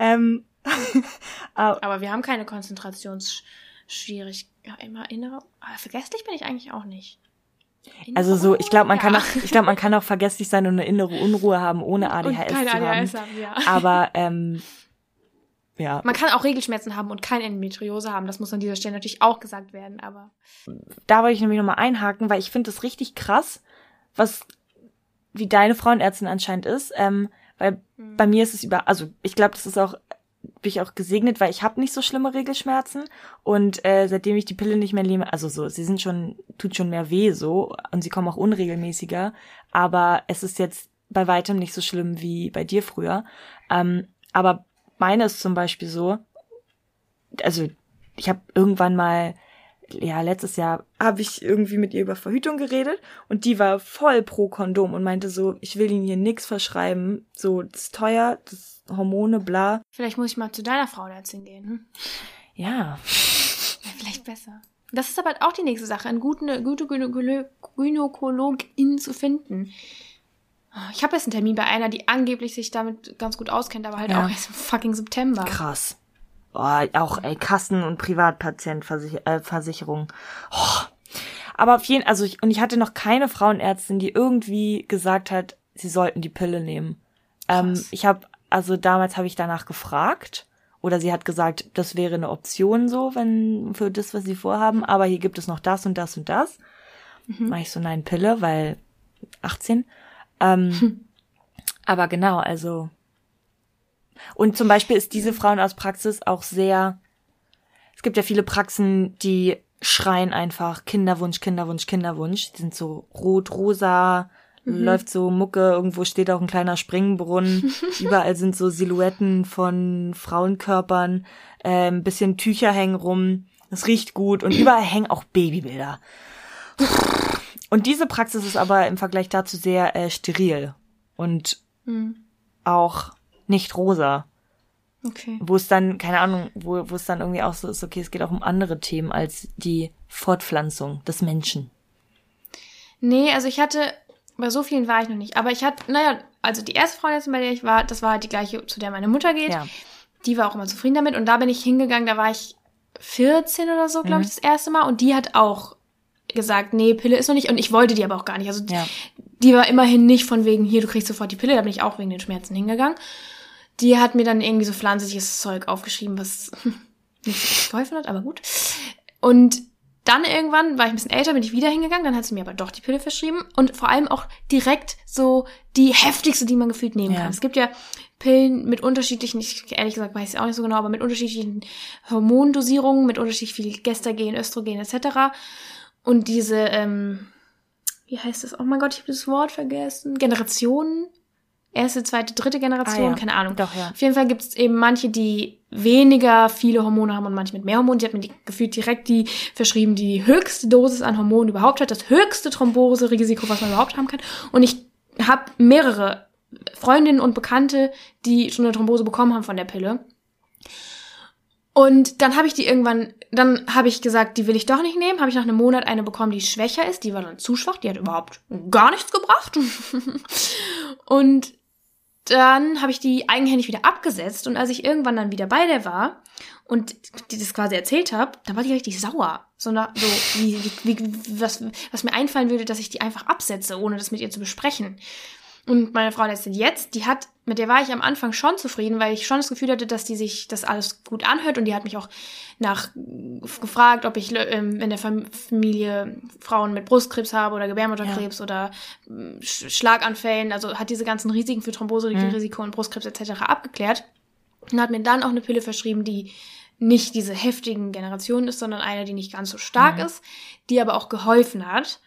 Aber wir haben keine Konzentrationsschwierigkeiten. Immer innere. Aber vergesslich bin ich eigentlich auch nicht. Also so, ich glaube, man kann auch vergesslich sein und eine innere Unruhe haben, ohne ADHS und keine zu ADHS haben. Ja. Aber ja. Man kann auch Regelschmerzen haben und keine Endometriose haben. Das muss an dieser Stelle natürlich auch gesagt werden, aber. Da wollte ich nämlich nochmal einhaken, weil ich finde das richtig krass, wie deine Frauenärztin anscheinend ist. Weil bei mir ist es also ich glaube, das ist auch, bin ich auch gesegnet, weil ich habe nicht so schlimme Regelschmerzen und seitdem ich die Pille nicht mehr nehme, also so, sie tut schon mehr weh so und sie kommen auch unregelmäßiger, aber es ist jetzt bei weitem nicht so schlimm wie bei dir früher. Aber meine ist zum Beispiel so, also ich habe irgendwann mal, ja, letztes Jahr habe ich irgendwie mit ihr über Verhütung geredet und die war voll pro Kondom und meinte so, ich will ihnen hier nix verschreiben, so, das ist teuer, das Hormone, bla. Vielleicht muss ich mal zu deiner Frauenärztin gehen, hm? Ja. Vielleicht besser. Das ist aber auch die nächste Sache, eine gute Gynäkologin zu finden. Ich habe jetzt einen Termin bei einer, die angeblich sich damit ganz gut auskennt, aber halt auch erst im fucking September. Krass. Oh, auch Kassen- und Privatpatientenversicherung. Oh. Aber auf jeden Fall, und ich hatte noch keine Frauenärztin, die irgendwie gesagt hat, sie sollten die Pille nehmen. Damals habe ich danach gefragt. Oder sie hat gesagt, das wäre eine Option so, für das, was sie vorhaben. Aber hier gibt es noch das und das und das. Mach ich so, nein, Pille, weil 18. Aber genau, also. Und zum Beispiel ist diese Frauenarztpraxis auch sehr, es gibt ja viele Praxen, die schreien einfach Kinderwunsch, Kinderwunsch, Kinderwunsch. Die sind so rot, rosa, läuft so Mucke, irgendwo steht auch ein kleiner Springbrunnen. Überall sind so Silhouetten von Frauenkörpern, ein bisschen Tücher hängen rum. Es riecht gut und überall hängen auch Babybilder. Und diese Praxis ist aber im Vergleich dazu sehr steril und auch nicht rosa. Okay. Wo es dann, keine Ahnung, wo es dann irgendwie auch so ist, okay, es geht auch um andere Themen als die Fortpflanzung des Menschen. Nee, also bei so vielen war ich noch nicht. Aber ich hatte, also die erste Frauenärztin, bei der ich war, das war halt die gleiche, zu der meine Mutter geht. Ja. Die war auch immer zufrieden damit. Und da bin ich hingegangen, da war ich 14 oder so, glaube ich, das erste Mal. Und die hat auch gesagt, nee, Pille ist noch nicht. Und ich wollte die aber auch gar nicht. Also die war immerhin nicht von wegen, hier, du kriegst sofort die Pille. Da bin ich auch wegen den Schmerzen hingegangen. Die hat mir dann irgendwie so pflanzliches Zeug aufgeschrieben, was nicht so geholfen hat, aber gut. Und dann irgendwann war ich ein bisschen älter, bin ich wieder hingegangen. Dann hat sie mir aber doch die Pille verschrieben. Und vor allem auch direkt so die heftigste, die man gefühlt nehmen kann. Es gibt ja Pillen mit unterschiedlichen, ich ehrlich gesagt weiß ich auch nicht so genau, aber mit unterschiedlichen Hormondosierungen, mit unterschiedlich viel Gestagen, Östrogen etc. Und diese, wie heißt das? Oh mein Gott, ich habe das Wort vergessen. Generationen. Erste, zweite, dritte Generation, keine Ahnung. Doch, ja. Auf jeden Fall gibt es eben manche, die weniger viele Hormone haben und manche mit mehr Hormonen. Die hat mir gefühlt direkt die verschrieben, die höchste Dosis an Hormonen überhaupt hat, das höchste Thromboserisiko, was man überhaupt haben kann. Und ich habe mehrere Freundinnen und Bekannte, die schon eine Thrombose bekommen haben von der Pille. Und dann habe ich gesagt, die will ich doch nicht nehmen. Habe ich nach einem Monat eine bekommen, die schwächer ist. Die war dann zu schwach, die hat überhaupt gar nichts gebracht. Und dann habe ich die eigenhändig wieder abgesetzt. Und als ich irgendwann dann wieder bei der war und die das quasi erzählt habe, dann war die richtig sauer. Was mir einfallen würde, dass ich die einfach absetze, ohne das mit ihr zu besprechen. Und meine Frau jetzt, mit der war ich am Anfang schon zufrieden, weil ich schon das Gefühl hatte, dass die sich das alles gut anhört. Und die hat mich auch gefragt, ob ich in der Familie Frauen mit Brustkrebs habe oder Gebärmutterkrebs oder Schlaganfällen. Also hat diese ganzen Risiken für Thromboserisiko und Brustkrebs etc. abgeklärt. Und hat mir dann auch eine Pille verschrieben, die nicht diese heftigen Generationen ist, sondern eine, die nicht ganz so stark ist, die aber auch geholfen hat.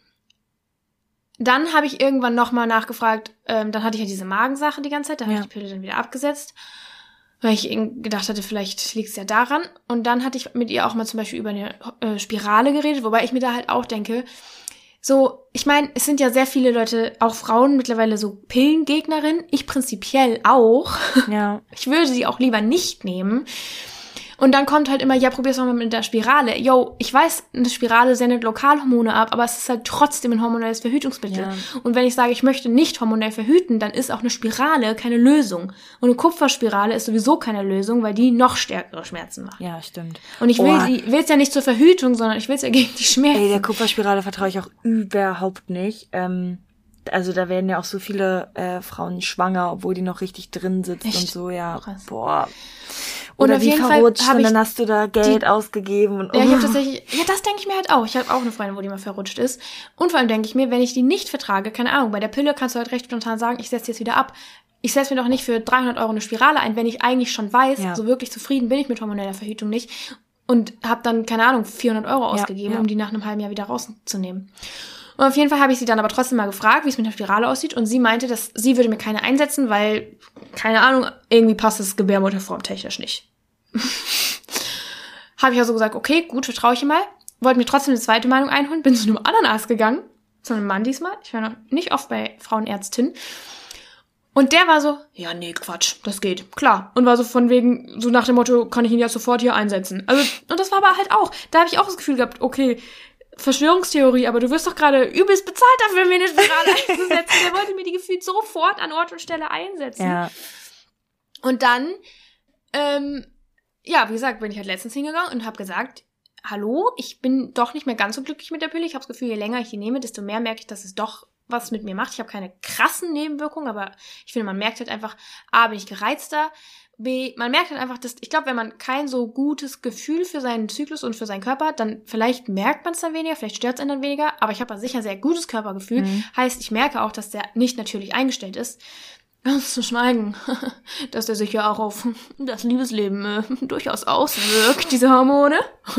Dann habe ich irgendwann nochmal nachgefragt, dann hatte ich ja diese Magensache die ganze Zeit, da habe ich die Pille dann wieder abgesetzt. weil ich gedacht hatte, vielleicht liegt es ja daran. Und dann hatte ich mit ihr auch mal zum Beispiel über eine Spirale geredet, wobei ich mir da halt auch denke, so, ich meine, es sind ja sehr viele Leute, auch Frauen mittlerweile so Pillengegnerinnen, ich prinzipiell auch. Ja. Ich würde sie auch lieber nicht nehmen. Und dann kommt halt immer, ja, probier's doch mal mit der Spirale. Yo, ich weiß, eine Spirale sendet Lokalhormone ab, aber es ist halt trotzdem ein hormonelles Verhütungsmittel. Ja. Und wenn ich sage, ich möchte nicht hormonell verhüten, dann ist auch eine Spirale keine Lösung. Und eine Kupferspirale ist sowieso keine Lösung, weil die noch stärkere Schmerzen macht. Ja, stimmt. Und ich will's ja nicht zur Verhütung, sondern ich will's ja gegen die Schmerzen. Ey, der Kupferspirale vertraue ich auch überhaupt nicht. Also da werden ja auch so viele Frauen schwanger, obwohl die noch richtig drin sitzt. Echt? Und so, ja. Krass. Boah. Oder wie verrutscht und dann hast du da Geld ausgegeben. Und, Ja, ich habe tatsächlich, ja, das denke ich mir halt auch. Ich habe auch eine Freundin, wo die mal verrutscht ist. Und vor allem denke ich mir, wenn ich die nicht vertrage, keine Ahnung, bei der Pille kannst du halt recht spontan sagen, ich setze die jetzt wieder ab. Ich setze mir doch nicht für 300 € eine Spirale ein, wenn ich eigentlich schon weiß, so wirklich zufrieden bin ich mit hormoneller Verhütung nicht. Und habe dann, keine Ahnung, 400 € ausgegeben, um die nach einem halben Jahr wieder rauszunehmen. Und auf jeden Fall habe ich sie dann aber trotzdem mal gefragt, wie es mit der Spirale aussieht. Und sie meinte, dass sie würde mir keine einsetzen, weil, keine Ahnung, irgendwie passt das gebärmutterformtechnisch nicht. Habe ich also gesagt, okay, gut, vertraue ich ihm mal. Wollte mir trotzdem eine zweite Meinung einholen. Bin zu einem anderen Arzt gegangen. Zu einem Mann diesmal. Ich war noch nicht oft bei Frauenärztinnen. Und der war so, ja, nee, Quatsch, das geht, klar. Und war so von wegen, so nach dem Motto, kann ich ihn ja sofort hier einsetzen. Also, und das war aber halt auch, da habe ich auch das Gefühl gehabt, okay, Verschwörungstheorie, aber du wirst doch gerade übelst bezahlt dafür, mir eine Spirale einzusetzen. Der wollte mir die gefühlt sofort an Ort und Stelle einsetzen. Ja. Und dann, ja, wie gesagt, bin ich halt letztens hingegangen und habe gesagt, hallo, ich bin doch nicht mehr ganz so glücklich mit der Pille. Ich habe das Gefühl, je länger ich die nehme, desto mehr merke ich, dass es doch was mit mir macht. Ich habe keine krassen Nebenwirkungen, aber ich finde, man merkt halt einfach, A, bin ich gereizter, B, man merkt halt einfach, dass, ich glaube, wenn man kein so gutes Gefühl für seinen Zyklus und für seinen Körper hat, dann vielleicht merkt man es dann weniger, vielleicht stört es einen dann weniger, aber ich habe sicher ein sehr gutes Körpergefühl. Heißt, ich merke auch, dass der nicht natürlich eingestellt ist. Ganz zu schweigen, dass der sich ja auch auf das Liebesleben durchaus auswirkt, diese Hormone.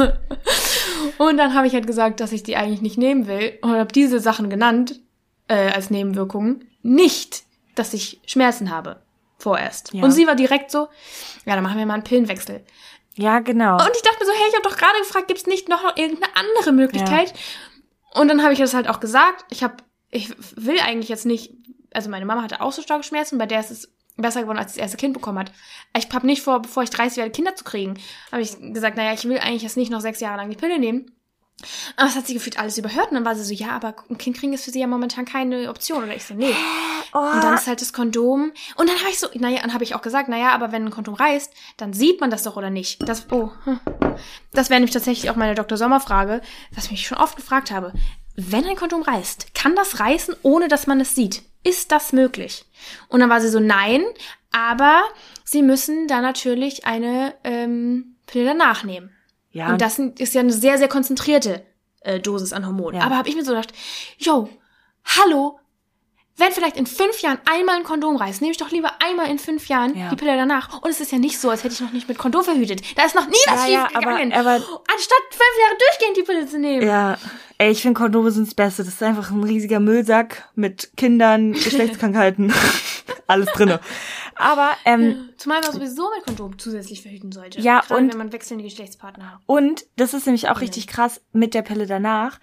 Und dann habe ich halt gesagt, dass ich die eigentlich nicht nehmen will und habe diese Sachen genannt als Nebenwirkungen. Nicht, dass ich Schmerzen habe. Vorerst. Ja. Und sie war direkt so, ja, dann machen wir mal einen Pillenwechsel. Ja, genau. Und ich dachte mir so, hey, ich habe doch gerade gefragt, gibt's nicht noch irgendeine andere Möglichkeit? Ja. Und dann habe ich das halt auch gesagt. Ich will eigentlich jetzt nicht, also meine Mama hatte auch so starke Schmerzen, bei der ist es besser geworden, als sie das erste Kind bekommen hat. Ich habe nicht vor, bevor ich 30 werde, Kinder zu kriegen, habe ich gesagt, naja, ich will eigentlich jetzt nicht noch 6 Jahre lang die Pille nehmen. Aber das hat sie gefühlt alles überhört. Und dann war sie so, ja, aber ein Kind kriegen ist für sie ja momentan keine Option. Oder ich so, nee. Und dann ist halt das Kondom. Und dann habe ich so, habe ich auch gesagt, naja, aber wenn ein Kondom reißt, dann sieht man das doch oder nicht. Das wäre nämlich tatsächlich auch meine Dr. Sommer-Frage, was ich mich schon oft gefragt habe. Wenn ein Kondom reißt, kann das reißen, ohne dass man es sieht? Ist das möglich? Und dann war sie so, nein, aber sie müssen da natürlich eine Pille danach nehmen. Ja. Und das ist ja eine sehr, sehr konzentrierte Dosis an Hormonen. Ja. Aber habe ich mir so gedacht, yo, hallo, wenn vielleicht in 5 Jahren einmal ein Kondom reißt, nehme ich doch lieber einmal in 5 Jahren die Pille danach. Und es ist ja nicht so, als hätte ich noch nicht mit Kondom verhütet. Da ist noch nie was schief gegangen. Aber anstatt 5 Jahre durchgehend die Pille zu nehmen. Ja, ey, ich finde Kondome sind das Beste. Das ist einfach ein riesiger Müllsack mit Kindern, Geschlechtskrankheiten, alles drinne. Aber, zumal man sowieso mit Kondom zusätzlich verhüten sollte. Ja, gerade und wenn man wechselnde Geschlechtspartner hat. Und, das ist nämlich auch richtig krass mit der Pille danach,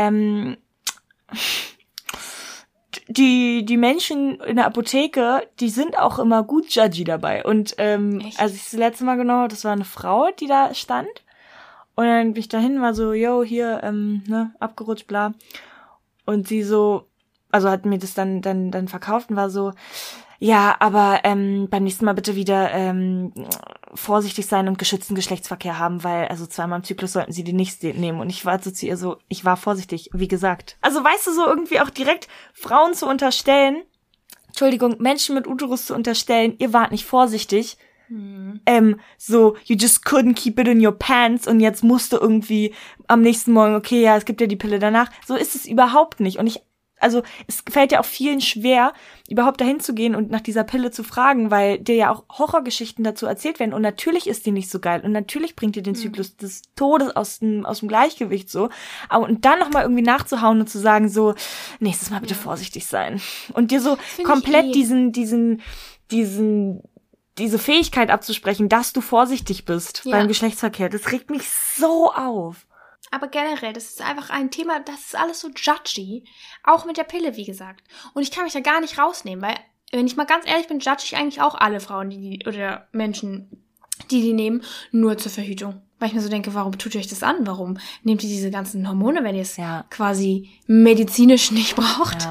die Menschen in der Apotheke, die sind auch immer gut judgy dabei. Und als ich das letzte Mal genommen habe, das war eine Frau, die da stand. Und dann bin ich dahin, war so, yo, hier, abgerutscht, bla. Und sie so, also hat mir das dann verkauft und war so, ja, aber beim nächsten Mal bitte wieder vorsichtig sein und geschützten Geschlechtsverkehr haben, weil also 2-mal im Zyklus sollten sie die nicht nehmen. Und ich war so zu ihr so, ich war vorsichtig, wie gesagt. Also weißt du, so irgendwie auch direkt Frauen zu unterstellen, Menschen mit Uterus zu unterstellen, ihr wart nicht vorsichtig. So, you just couldn't keep it in your pants und jetzt musst du irgendwie am nächsten Morgen, okay, ja, es gibt ja die Pille danach. So ist es überhaupt nicht. Und also es fällt ja auch vielen schwer, überhaupt dahin zu gehen und nach dieser Pille zu fragen, weil dir ja auch Horrorgeschichten dazu erzählt werden. Und natürlich ist die nicht so geil. Und natürlich bringt dir den Zyklus des Todes aus dem Gleichgewicht so. Aber und dann nochmal irgendwie nachzuhauen und zu sagen so, nächstes Mal bitte vorsichtig sein. Und dir so komplett diesen diese Fähigkeit abzusprechen, dass du vorsichtig bist beim Geschlechtsverkehr, das regt mich so auf. Aber generell, das ist einfach ein Thema, das ist alles so judgy. Auch mit der Pille, wie gesagt. Und ich kann mich da gar nicht rausnehmen, weil, wenn ich mal ganz ehrlich bin, judge ich eigentlich auch alle Frauen, oder Menschen, die nehmen, nur zur Verhütung. Weil ich mir so denke, warum tut ihr euch das an? Warum nehmt ihr diese ganzen Hormone, wenn ihr es quasi medizinisch nicht braucht?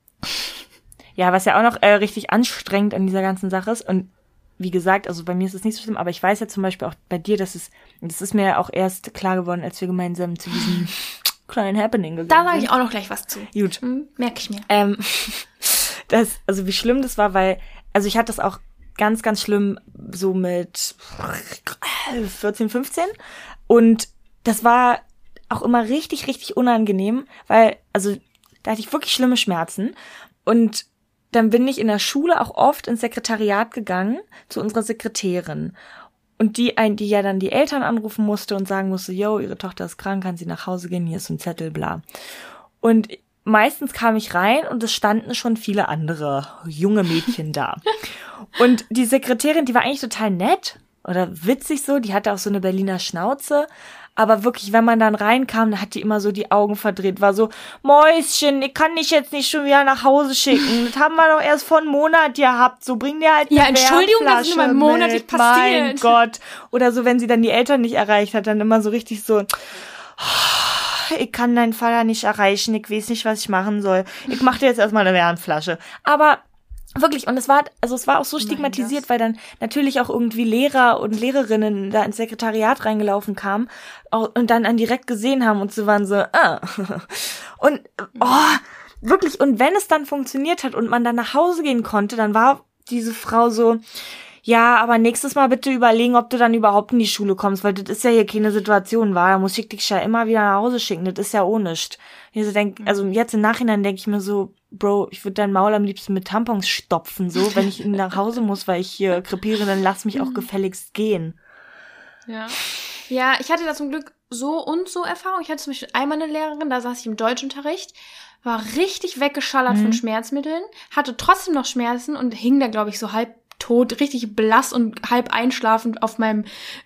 Ja, was ja auch noch richtig anstrengend an dieser ganzen Sache ist, und wie gesagt, also bei mir ist es nicht so schlimm, aber ich weiß ja zum Beispiel auch bei dir, das ist mir ja auch erst klar geworden, als wir gemeinsam zu diesem kleinen Happening gegangen sind. Da sage ich auch noch gleich was zu. Gut. Merke ich mir. Also wie schlimm das war, weil, also ich hatte das auch ganz, ganz schlimm so mit 14, 15 und das war auch immer richtig, richtig unangenehm, weil, also da hatte ich wirklich schlimme Schmerzen und dann bin ich in der Schule auch oft ins Sekretariat gegangen, zu unserer Sekretärin. Und die ja dann die Eltern anrufen musste und sagen musste, yo, ihre Tochter ist krank, kann sie nach Hause gehen, hier ist so ein Zettel, bla. Und meistens kam ich rein und es standen schon viele andere junge Mädchen da. Und die Sekretärin, die war eigentlich total nett oder witzig so, die hatte auch so eine Berliner Schnauze. Aber wirklich, wenn man dann reinkam, da hat die immer so die Augen verdreht, war so, Mäuschen, ich kann dich jetzt nicht schon wieder nach Hause schicken. Das haben wir doch erst vor einem Monat gehabt. So, bring dir halt eine Entschuldigung, das ist nur mal monatlich passiert. Mein Gott. Oder so, wenn sie dann die Eltern nicht erreicht hat, dann immer so richtig so, ich kann deinen Vater nicht erreichen, ich weiß nicht, was ich machen soll. Ich mach dir jetzt erstmal eine Wärmflasche. Aber wirklich, und es war auch so stigmatisiert, weil dann natürlich auch irgendwie Lehrer und Lehrerinnen da ins Sekretariat reingelaufen kamen und dann direkt gesehen haben und sie waren so, Und, wirklich, und wenn es dann funktioniert hat und man dann nach Hause gehen konnte, dann war diese Frau so, ja, aber nächstes Mal bitte überlegen, ob du dann überhaupt in die Schule kommst, weil das ist ja hier keine Situation, da muss ich dich ja immer wieder nach Hause schicken, das ist ja oh nichts. Also jetzt im Nachhinein denke ich mir so, Bro, ich würde dein Maul am liebsten mit Tampons stopfen, so, wenn ich nach Hause muss, weil ich hier krepiere, dann lass mich auch gefälligst gehen. Ja, ich hatte da zum Glück so und so Erfahrung. Ich hatte zum Beispiel einmal eine Lehrerin, da saß ich im Deutschunterricht, war richtig weggeschallert von Schmerzmitteln, hatte trotzdem noch Schmerzen und hing da, glaube ich, so halb tot, richtig blass und halb einschlafend auf meinem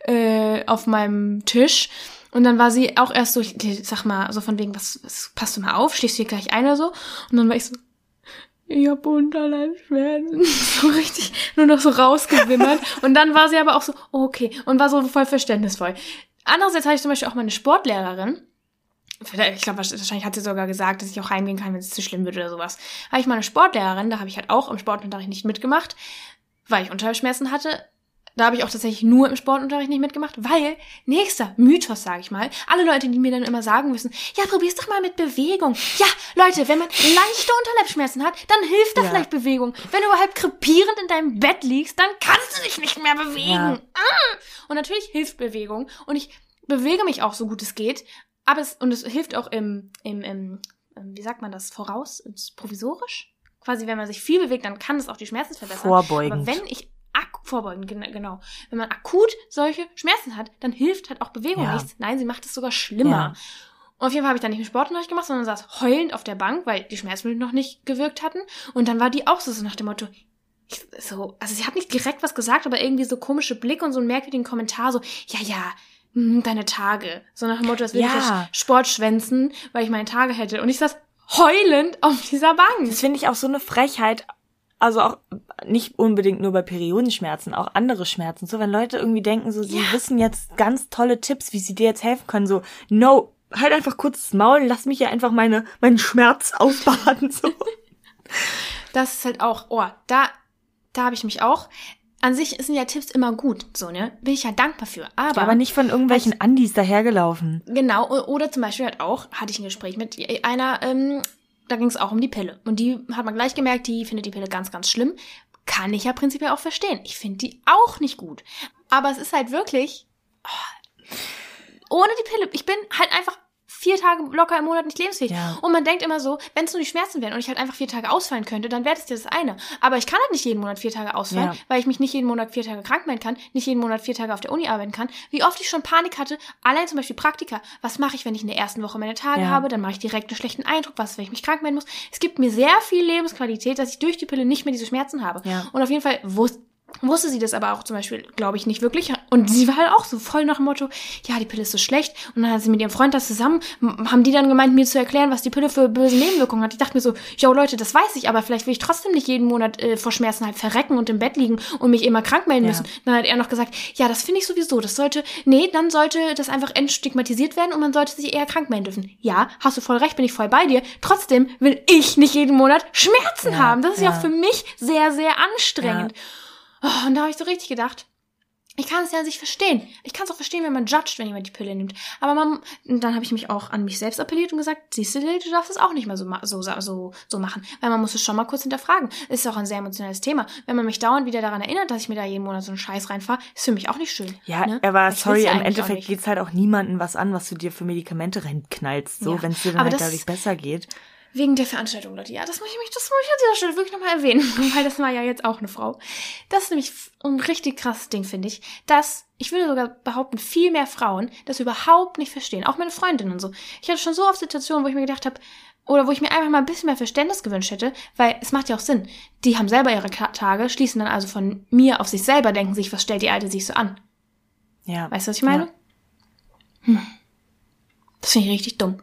Tisch. Und dann war sie auch erst so, sag mal, so von wegen, was passt du mal auf, stehst du hier gleich ein oder so? Und dann war ich so, ich hab Unterleibsschmerzen. So richtig, nur noch so rausgewimmert. Und dann war sie aber auch so, okay, und war so voll verständnisvoll. Andererseits hatte ich zum Beispiel auch meine Sportlehrerin, ich glaube, wahrscheinlich hat sie sogar gesagt, dass ich auch heimgehen kann, wenn es zu schlimm wird oder sowas. Habe ich mal eine Sportlehrerin, da habe ich halt auch im Sportunterricht nicht mitgemacht, weil ich Unterleibsschmerzen hatte. Da habe ich auch tatsächlich nur im Sportunterricht nicht mitgemacht, weil, nächster Mythos, sage ich mal, alle Leute, die mir dann immer sagen müssen, ja, probier's doch mal mit Bewegung. Ja, Leute, wenn man leichte Unterleibsschmerzen hat, dann hilft da vielleicht Bewegung. Wenn du halb krepierend in deinem Bett liegst, dann kannst du dich nicht mehr bewegen. Ja. Und natürlich hilft Bewegung. Und ich bewege mich auch so gut es geht, aber es hilft auch im wie sagt man das, provisorisch? Quasi, wenn man sich viel bewegt, dann kann es auch die Schmerzen verbessern. Vorbeugend. Aber vorbeugend, genau. Wenn man akut solche Schmerzen hat, dann hilft halt auch Bewegung nichts. Nein, sie macht es sogar schlimmer. Ja. Und auf jeden Fall habe ich dann nicht einen Sportunterricht gemacht, sondern saß heulend auf der Bank, weil die Schmerzmittel noch nicht gewirkt hatten. Und dann war die auch so nach dem Motto, also sie hat nicht direkt was gesagt, aber irgendwie so komische Blick und so einen merkwürdigen Kommentar, so, deine Tage. So nach dem Motto, das will ich jetzt Sport schwänzen, weil ich meine Tage hätte. Und ich saß heulend auf dieser Bank. Das finde ich auch so eine Frechheit. Also auch nicht unbedingt nur bei Periodenschmerzen, auch andere Schmerzen. So, wenn Leute irgendwie denken, so, sie wissen jetzt ganz tolle Tipps, wie sie dir jetzt helfen können. So, no, halt einfach kurz das Maul, lass mich ja einfach meinen Schmerz ausbaden. So. Das ist halt auch, da habe ich mich auch. An sich sind ja Tipps immer gut, so, ne? Bin ich ja dankbar für. Aber nicht von irgendwelchen Andis dahergelaufen. Genau, oder zum Beispiel hatte ich ein Gespräch mit einer, da ging es auch um die Pille. Und die hat man gleich gemerkt, die findet die Pille ganz, ganz schlimm. Kann ich ja prinzipiell auch verstehen. Ich finde die auch nicht gut. Aber es ist halt wirklich, ohne die Pille, ich bin halt einfach 4 Tage locker im Monat nicht lebensfähig. Ja. Und man denkt immer so, wenn es nur die Schmerzen wären und ich halt einfach 4 Tage ausfallen könnte, dann wäre das ja das eine. Aber ich kann halt nicht jeden Monat 4 Tage ausfallen, weil ich mich nicht jeden Monat 4 Tage krank melden kann, nicht jeden Monat 4 Tage auf der Uni arbeiten kann. Wie oft ich schon Panik hatte, allein zum Beispiel Praktika. Was mache ich, wenn ich in der ersten Woche meine Tage habe? Dann mache ich direkt einen schlechten Eindruck. Was, wenn ich mich krank melden muss? Es gibt mir sehr viel Lebensqualität, dass ich durch die Pille nicht mehr diese Schmerzen habe. Ja. Und auf jeden Fall wusste sie das aber auch zum Beispiel, glaube ich, nicht wirklich. Und sie war halt auch so voll nach dem Motto, ja, die Pille ist so schlecht. Und dann hat sie mit ihrem Freund das zusammen, haben die dann gemeint, mir zu erklären, was die Pille für böse Nebenwirkungen hat. Ich dachte mir so, yo Leute, das weiß ich, aber vielleicht will ich trotzdem nicht jeden Monat vor Schmerzen halt verrecken und im Bett liegen und mich immer krank melden müssen. Dann hat er noch gesagt, ja, das finde ich sowieso, dann sollte das einfach entstigmatisiert werden und man sollte sich eher krank melden dürfen. Ja, hast du voll recht, bin ich voll bei dir. Trotzdem will ich nicht jeden Monat Schmerzen haben. Das ist ja auch für mich sehr, sehr anstrengend. Ja. Oh, und da habe ich so richtig gedacht, ich kann es ja an sich verstehen. Ich kann es auch verstehen, wenn man judgt, wenn jemand die Pille nimmt. Aber dann habe ich mich auch an mich selbst appelliert und gesagt, siehst du, du darfst es auch nicht mehr so machen. Weil man muss es schon mal kurz hinterfragen. Ist auch ein sehr emotionales Thema. Wenn man mich dauernd wieder daran erinnert, dass ich mir da jeden Monat so einen Scheiß reinfahre, ist für mich auch nicht schön. Ja, ne? Aber sorry, im Endeffekt geht's halt auch niemandem was an, was du dir für Medikamente reinknallst, so, wenn es dir dann halt dadurch besser geht. Wegen der Veranstaltung, Leute. Ja, das muss ich an dieser Stelle wirklich nochmal erwähnen, weil das war ja jetzt auch eine Frau. Das ist nämlich ein richtig krasses Ding, finde ich, dass, ich würde sogar behaupten, viel mehr Frauen das überhaupt nicht verstehen. Auch meine Freundinnen und so. Ich hatte schon so oft Situationen, wo ich mir gedacht habe, oder wo ich mir einfach mal ein bisschen mehr Verständnis gewünscht hätte, weil es macht ja auch Sinn. Die haben selber ihre Tage, schließen dann also von mir auf sich selber, denken sich, was stellt die Alte sich so an? Ja. Weißt du, was ich meine? Ja. Das finde ich richtig dumm.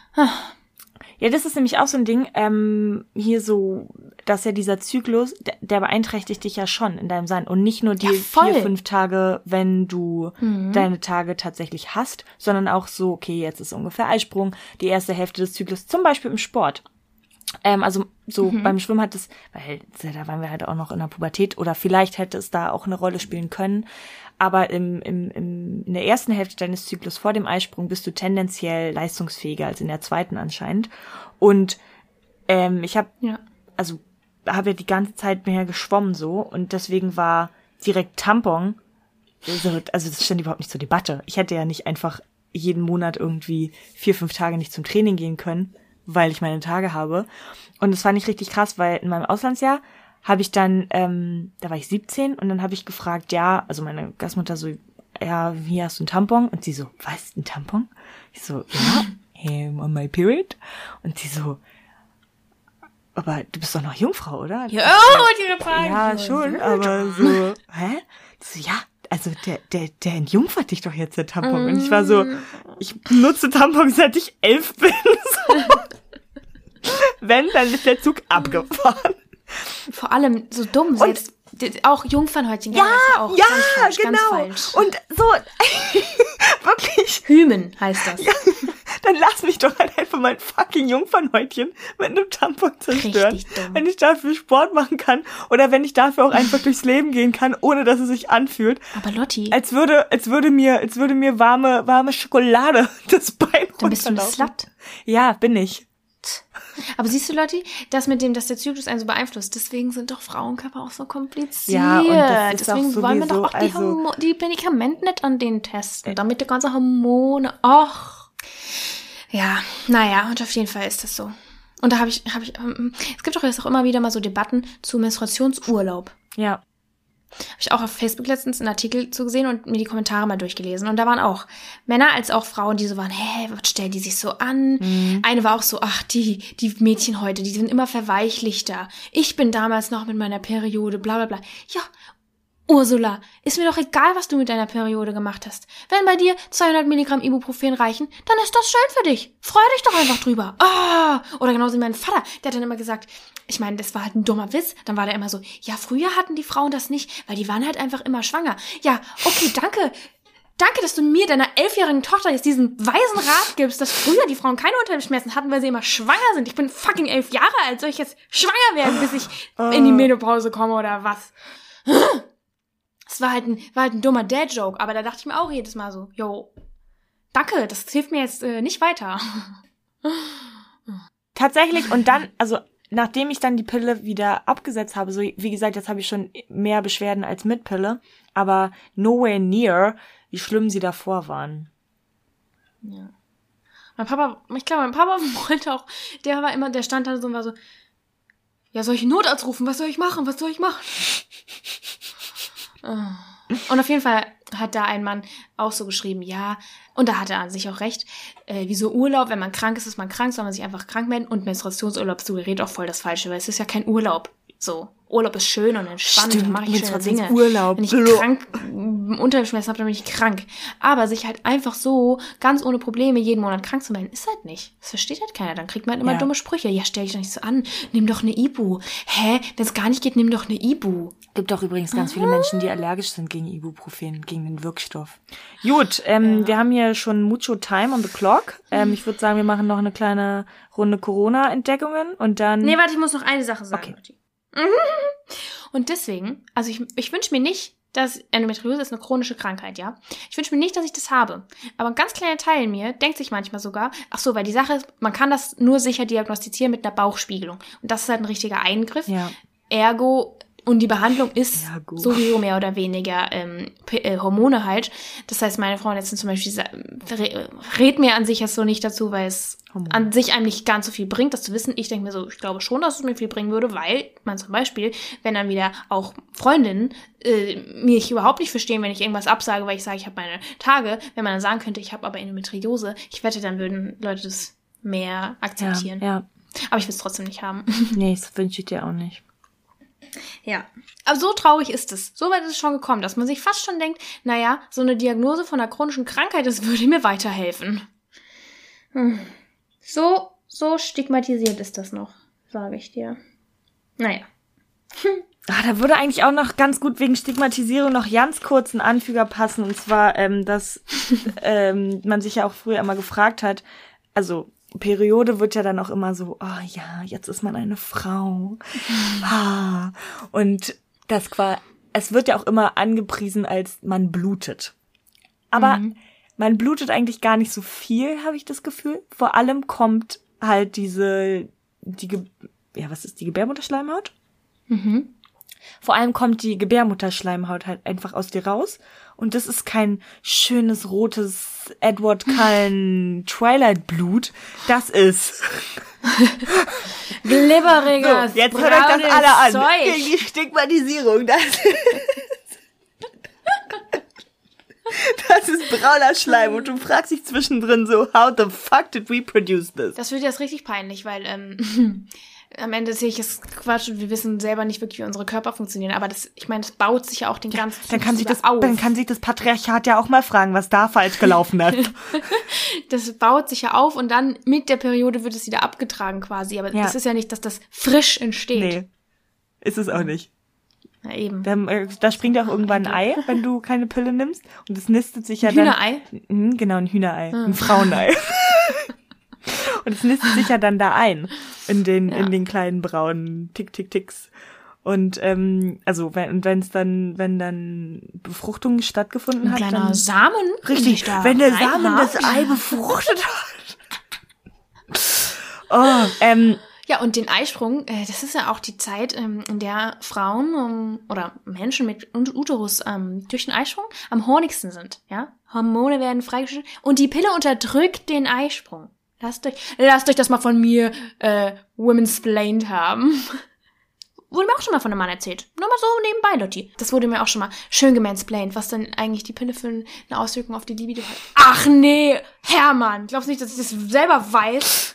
Ja, das ist nämlich auch so ein Ding, hier so, dass ja dieser Zyklus, der beeinträchtigt dich ja schon in deinem Sein und nicht nur die 4-5 Tage, wenn du deine Tage tatsächlich hast, sondern auch so, okay, jetzt ist ungefähr Eisprung, die erste Hälfte des Zyklus, zum Beispiel im Sport. Also so beim Schwimmen hat es, weil da waren wir halt auch noch in der Pubertät oder vielleicht hätte es da auch eine Rolle spielen können, aber in der ersten Hälfte deines Zyklus vor dem Eisprung bist du tendenziell leistungsfähiger als in der zweiten anscheinend. Und ich habe ja die ganze Zeit mehr geschwommen so und deswegen war direkt Tampon, also das stand überhaupt nicht zur Debatte. Ich hätte ja nicht einfach jeden Monat irgendwie 4-5 Tage nicht zum Training gehen können, weil ich meine Tage habe. Und das fand ich richtig krass, weil in meinem Auslandsjahr habe ich dann, da war ich 17 und dann habe ich gefragt, also meine Gastmutter so, ja, hier hast du ein Tampon? Und sie so, was, ein Tampon? Ich so, ja, I'm on my period. Und sie so, aber du bist doch noch Jungfrau, oder? Ja, ja, schon, aber so, hä? So, ja, also der entjungfert dich doch jetzt, der Tampon. Und ich war so, ich benutze Tampons, seit ich 11 bin. Wenn, dann ist der Zug abgefahren. Vor allem so dumm, selbst auch Jungfernhäutchen. Ja, auch ja, ganz falsch, genau. Ganz falsch. Und so, wirklich. Hymen heißt das. Ja, dann lass mich doch halt einfach mein fucking Jungfernhäutchen mit einem Tampon zerstören. Richtig dumm. Wenn ich dafür Sport machen kann oder wenn ich dafür auch einfach durchs Leben gehen kann, ohne dass es sich anfühlt. Aber Lotti. Als würde mir warme Schokolade das Bein runterlaufen. Dann bist du eine Slut. Ja, bin ich. Aber siehst du, Lotti, das mit dem, dass der Zyklus einen so beeinflusst, deswegen sind doch Frauenkörper auch so kompliziert. Ja, und das ist deswegen auch wollen wir doch auch die Medikamente nicht an denen testen, damit die ganze Hormone, ja, naja, und auf jeden Fall ist das so. Und da es gibt doch jetzt auch immer wieder mal so Debatten zu Menstruationsurlaub. Ja. Habe ich auch auf Facebook letztens einen Artikel zu gesehen und mir die Kommentare mal durchgelesen. Und da waren auch Männer als auch Frauen, die so waren, was stellen die sich so an? Eine war auch so, ach, die Mädchen heute, die sind immer verweichlichter. Ich bin damals noch mit meiner Periode, bla bla bla. Ja, Ursula, ist mir doch egal, was du mit deiner Periode gemacht hast. Wenn bei dir 200 Milligramm Ibuprofen reichen, dann ist das schön für dich. Freu dich doch einfach drüber. Oder genauso wie mein Vater, der hat dann immer gesagt, ich meine, das war halt ein dummer Witz, dann war der immer so, ja, früher hatten die Frauen das nicht, weil die waren halt einfach immer schwanger. Ja, okay, danke. Danke, dass du mir, deiner 11-jährigen Tochter, jetzt diesen weisen Rat gibst, dass früher die Frauen keine Unterleibsschmerzen hatten, weil sie immer schwanger sind. Ich bin fucking 11 Jahre alt. Soll ich jetzt schwanger werden, bis ich in die Menopause komme oder was? Es war halt ein dummer Dad-Joke, aber da dachte ich mir auch jedes Mal so, yo, danke, das hilft mir jetzt nicht weiter. Tatsächlich, und dann, also nachdem ich dann die Pille wieder abgesetzt habe, so wie gesagt, jetzt habe ich schon mehr Beschwerden als mit Pille, aber nowhere near, wie schlimm sie davor waren. Ja. Mein Papa wollte auch, der stand da so und war so, ja, soll ich einen Notarzt rufen? Was soll ich machen? Und auf jeden Fall hat da ein Mann auch so geschrieben, ja, und da hat er an sich auch recht, wieso Urlaub, wenn man krank ist man krank, soll man sich einfach krank melden und Menstruationsurlaub suggeriert auch voll das Falsche, weil es ist ja kein Urlaub, so. Urlaub ist schön und entspannt, dann mache ich schöne Dinge. Urlaub. Wenn ich krank Unterschmerzen habe, dann bin ich krank. Aber sich halt einfach so ganz ohne Probleme jeden Monat krank zu melden, ist halt nicht. Das versteht halt keiner. Dann kriegt man halt immer dumme Sprüche. Ja, stell dich doch nicht so an. Nimm doch eine Ibu. Hä? Wenn es gar nicht geht, nimm doch eine Ibu. Gibt auch übrigens ganz viele Menschen, die allergisch sind gegen Ibuprofen, gegen den Wirkstoff. Gut, wir haben hier schon mucho time on the clock. Ich würde sagen, wir machen noch eine kleine Runde Corona-Entdeckungen und dann... Nee, warte, ich muss noch eine Sache sagen. Okay. Und deswegen, also ich wünsche mir nicht, dass Endometriose ist eine chronische Krankheit, ja. Ich wünsche mir nicht, dass ich das habe. Aber ein ganz kleiner Teil in mir denkt sich manchmal sogar, ach so, weil die Sache ist, man kann das nur sicher diagnostizieren mit einer Bauchspiegelung. Und das ist halt ein richtiger Eingriff. Ja. Ergo, und die Behandlung ist sowieso mehr oder weniger Hormone halt. Das heißt, meine Frau letztens zum Beispiel rät mir an sich jetzt so nicht dazu, weil es an sich einem nicht ganz so viel bringt, das zu wissen. Ich denke mir so, ich glaube schon, dass es mir viel bringen würde, weil man zum Beispiel, wenn dann wieder auch Freundinnen mich überhaupt nicht verstehen, wenn ich irgendwas absage, weil ich sage, ich habe meine Tage, wenn man dann sagen könnte, ich habe aber Endometriose, ich wette, dann würden Leute das mehr akzeptieren. Ja. Aber ich will es trotzdem nicht haben. Nee, das wünsche ich dir auch nicht. Ja, aber so traurig ist es. So weit ist es schon gekommen, dass man sich fast schon denkt, naja, so eine Diagnose von einer chronischen Krankheit, das würde mir weiterhelfen. So stigmatisiert ist das noch, sage ich dir. Naja. Da würde eigentlich auch noch ganz gut wegen Stigmatisierung noch ganz kurz ein Anfüger passen. Und zwar, dass man sich ja auch früher immer gefragt hat, also Periode wird ja dann auch immer so, oh ja, jetzt ist man eine Frau. Und es wird ja auch immer angepriesen, als man blutet. Aber man blutet eigentlich gar nicht so viel, habe ich das Gefühl. Vor allem kommt halt die Gebärmutterschleimhaut? Vor allem kommt die Gebärmutterschleimhaut halt einfach aus dir raus. Und das ist kein schönes, rotes Edward Cullen Twilight-Blut. Das ist glibberiges, so, jetzt hört euch das alle an. Zeug. Gegen die Stigmatisierung. Das ist brauner Schleim. Und du fragst dich zwischendrin so, how the fuck did we produce this? Das wird jetzt richtig peinlich, weil am Ende sehe ich es Quatsch und wir wissen selber nicht wirklich, wie unsere Körper funktionieren. Aber das baut sich ja auch den ganzen Dann kann sich das Patriarchat ja auch mal fragen, was da falsch gelaufen hat. Das baut sich ja auf und dann mit der Periode wird es wieder abgetragen quasi. Aber das ist ja nicht, dass das frisch entsteht. Nee, ist es auch nicht. Na eben. Da springt auch irgendwann ein Ei, wenn du keine Pille nimmst. Und es nistet sich ja ein dann... Hühnerei? Genau, ein Hühnerei. Ein Frauenei. Und es nistet sich ja dann da ein. In den kleinen braunen Tick-Tick-Ticks. Und wenn dann Befruchtung stattgefunden hat, ein kleiner dann Samen, richtig, wenn der Samen das Ei befruchtet hat. Ja, und den Eisprung, das ist ja auch die Zeit, in der Frauen oder Menschen mit Uterus durch den Eisprung am hornigsten sind. Ja, Hormone werden freigeschüttet und die Pille unterdrückt den Eisprung. Lasst euch das mal von mir womansplained haben. Wurde mir auch schon mal von einem Mann erzählt. Nur mal so nebenbei, Lotti. Das wurde mir auch schon mal schön gemansplained, was dann eigentlich die Pille für eine Auswirkung auf die Libido hat. Ach nee, Hermann, glaubst du nicht, dass ich das selber weiß?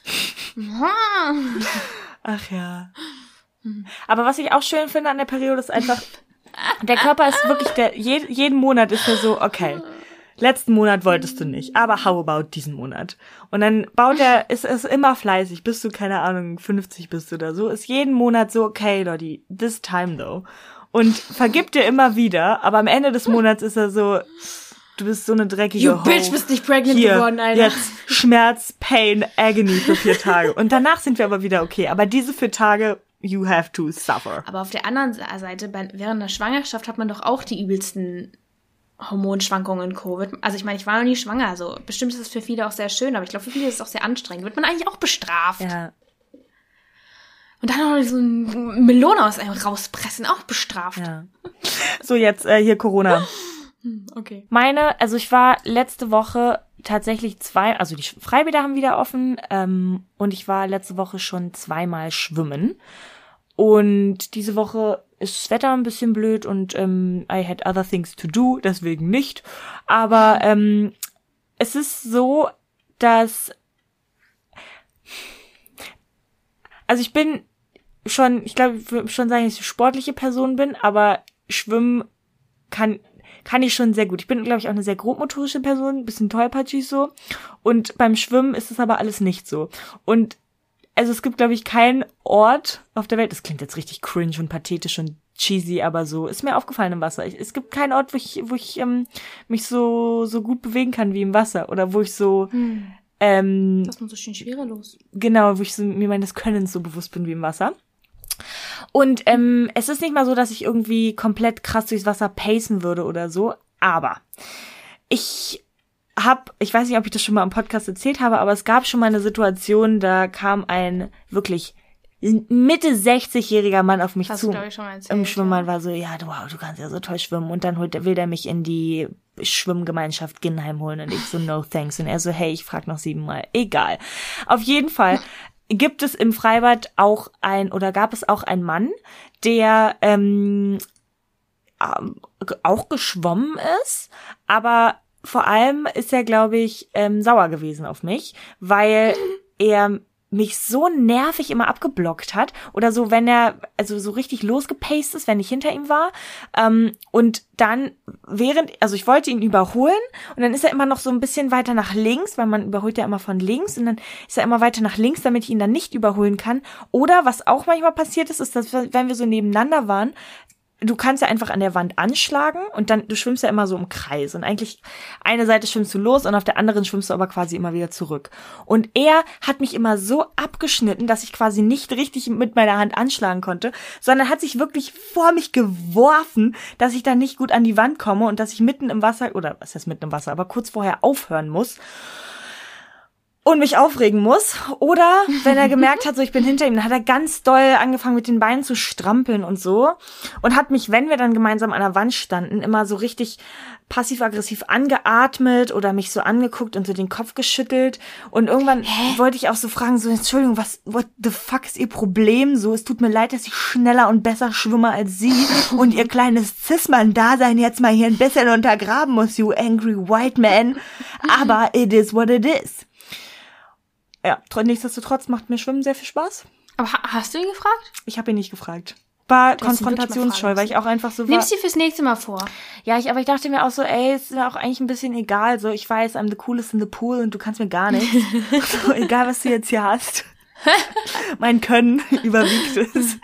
Ach ja. Aber was ich auch schön finde an der Periode ist einfach, der Körper ist wirklich, jeden Monat ist er so, okay, letzten Monat wolltest du nicht, aber how about diesen Monat? Und dann ist immer fleißig, bis du, keine Ahnung, 50 bist oder so, ist jeden Monat so, okay, Leute, this time though. Und vergibt dir immer wieder, aber am Ende des Monats ist er so, du bist so eine dreckige You bitch, bist nicht pregnant geworden, Alter. Jetzt Schmerz, Pain, Agony für 4 Tage. Und danach sind wir aber wieder okay. Aber diese 4 Tage, you have to suffer. Aber auf der anderen Seite, während der Schwangerschaft hat man doch auch die übelsten Hormonschwankungen in Covid. Also ich meine, ich war noch nie schwanger, also bestimmt ist es für viele auch sehr schön, aber ich glaube, für viele ist es auch sehr anstrengend. Wird man eigentlich auch bestraft. Ja. Und dann noch so ein Melone aus einem rauspressen, auch bestraft. Ja. So, jetzt hier Corona. Okay. Ich war letzte Woche tatsächlich also die Freibäder haben wieder offen und ich war letzte Woche schon 2-mal schwimmen. Und diese Woche ist das Wetter ein bisschen blöd und I had other things to do, deswegen nicht. Aber es ist so, dass... Also ich bin ich glaube, ich würde schon sagen, dass ich eine sportliche Person bin, aber schwimmen kann ich schon sehr gut. Ich bin, glaube ich, auch eine sehr grobmotorische Person, ein bisschen tollpatschig so. Und beim Schwimmen ist das aber alles nicht so. Und also es gibt, glaube ich, keinen Ort auf der Welt, das klingt jetzt richtig cringe und pathetisch und cheesy, aber so ist mir aufgefallen im Wasser. Es gibt keinen Ort, wo ich mich so gut bewegen kann wie im Wasser. Oder wo ich so Das ist man so schön schwerelos. Genau, wo ich so mir meines Könnens so bewusst bin wie im Wasser. Und es ist nicht mal so, dass ich irgendwie komplett krass durchs Wasser pacen würde oder so, aber ich weiß nicht, ob ich das schon mal im Podcast erzählt habe, aber es gab schon mal eine Situation, da kam ein wirklich Mitte 60-jähriger Mann auf mich Hast zu. du, glaub ich, schon mal erzählt, im Schwimmbad war so, ja, wow, du kannst ja so toll schwimmen. Und dann will der mich in die Schwimmgemeinschaft Ginnheim holen und ich so, no thanks. Und er so, hey, ich frag noch 7-mal. Egal. Auf jeden Fall gab es im Freibad auch einen Mann, der auch geschwommen ist, aber vor allem ist er, glaube ich, sauer gewesen auf mich, weil er mich so nervig immer abgeblockt hat oder so, wenn er also so richtig losgepaced ist, wenn ich hinter ihm war und dann ich wollte ihn überholen und dann ist er immer noch so ein bisschen weiter nach links, weil man überholt ja immer von links und dann ist er immer weiter nach links, damit ich ihn dann nicht überholen kann. Oder was auch manchmal passiert ist, dass wenn wir so nebeneinander waren, du kannst ja einfach an der Wand anschlagen und dann, du schwimmst ja immer so im Kreis und eigentlich eine Seite schwimmst du los und auf der anderen schwimmst du aber quasi immer wieder zurück. Und er hat mich immer so abgeschnitten, dass ich quasi nicht richtig mit meiner Hand anschlagen konnte, sondern hat sich wirklich vor mich geworfen, dass ich dann nicht gut an die Wand komme und dass ich mitten im Wasser, oder was heißt mitten im Wasser, aber kurz vorher aufhören muss. Und mich aufregen muss. Oder wenn er gemerkt hat, so ich bin hinter ihm, dann hat er ganz doll angefangen mit den Beinen zu strampeln und so. Und hat mich, wenn wir dann gemeinsam an der Wand standen, immer so richtig passiv-aggressiv angeatmet oder mich so angeguckt und so den Kopf geschüttelt. Und irgendwann wollte ich auch so fragen, so Entschuldigung, what the fuck ist Ihr Problem? So, es tut mir leid, dass ich schneller und besser schwimme als Sie und Ihr kleines Cis-Mann-Dasein jetzt mal hier ein bisschen untergraben muss, you angry white man. Aber it is what it is. Ja, nichtsdestotrotz macht mir Schwimmen sehr viel Spaß. Aber hast du ihn gefragt? Ich habe ihn nicht gefragt. War konfrontationsscheu, weil ich auch einfach so war. Nimm's dir fürs nächste Mal vor. Ja, aber ich dachte mir auch so, ey, ist mir auch eigentlich ein bisschen egal. So, ich weiß, I'm the coolest in the pool und du kannst mir gar nichts. So, egal, was du jetzt hier hast. Mein Können überwiegt es.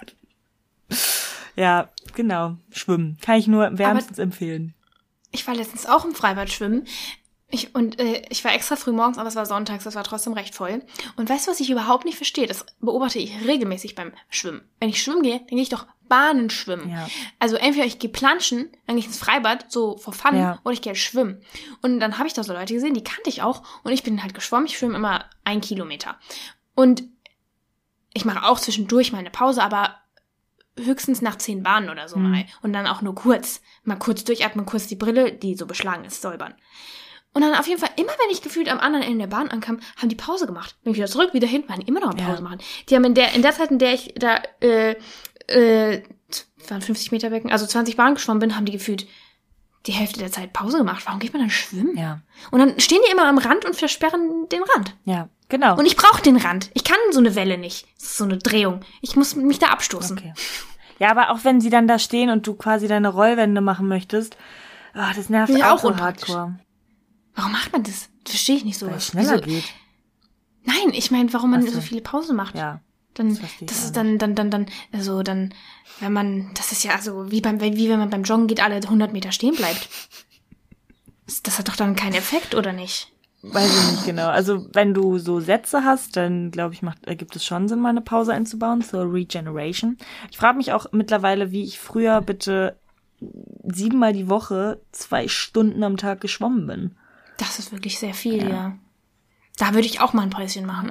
Ja, genau. Schwimmen. Kann ich nur wärmstens empfehlen. Ich war letztens auch im Freibad schwimmen. Ich war extra früh morgens, aber es war sonntags, das war trotzdem recht voll. Und weißt du, was ich überhaupt nicht verstehe? Das beobachte ich regelmäßig beim Schwimmen. Wenn ich schwimmen gehe, dann gehe ich doch Bahnen schwimmen. Ja. Also entweder ich gehe planschen, dann gehe ich ins Freibad, so for fun, oder ich gehe halt schwimmen. Und dann habe ich da so Leute gesehen, die kannte ich auch. Und ich bin halt geschwommen, ich schwimme immer 1 Kilometer. Und ich mache auch zwischendurch mal eine Pause, aber höchstens nach 10 Bahnen oder so mal. Und dann auch nur kurz. Mal kurz durchatmen, kurz die Brille, die so beschlagen ist, säubern. Und dann auf jeden Fall, immer wenn ich gefühlt am anderen Ende der Bahn ankam, haben die Pause gemacht. Bin ich wieder zurück, wieder hin, waren die immer noch eine Pause machen. Die haben in der Zeit, in der ich da, waren 50 Meter Becken, also 20 Bahnen geschwommen bin, haben die gefühlt die Hälfte der Zeit Pause gemacht. Warum geht man dann schwimmen? Ja. Und dann stehen die immer am Rand und versperren den Rand. Ja, genau. Und ich brauche den Rand. Ich kann so eine Welle nicht. Das ist so eine Drehung. Ich muss mich da abstoßen. Okay. Ja, aber auch wenn sie dann da stehen und du quasi deine Rollwände machen möchtest, das nervt ja, auch so hardcore. Warum macht man das? Das verstehe ich nicht so. Weil es schneller geht. Nein, ich meine, warum man so viele Pausen macht. Ja. Das ist dann, wenn man, das ist ja so, wie wenn man beim Joggen geht, alle 100 Meter stehen bleibt. Das hat doch dann keinen Effekt, oder nicht? Weiß ich nicht genau. Also, wenn du so Sätze hast, dann, glaube ich, ergibt es schon Sinn, mal eine Pause einzubauen, so Regeneration. Ich frage mich auch mittlerweile, wie ich früher bitte 7-mal die Woche 2 Stunden am Tag geschwommen bin. Das ist wirklich sehr viel, ja. Da würde ich auch mal ein Päuschen machen.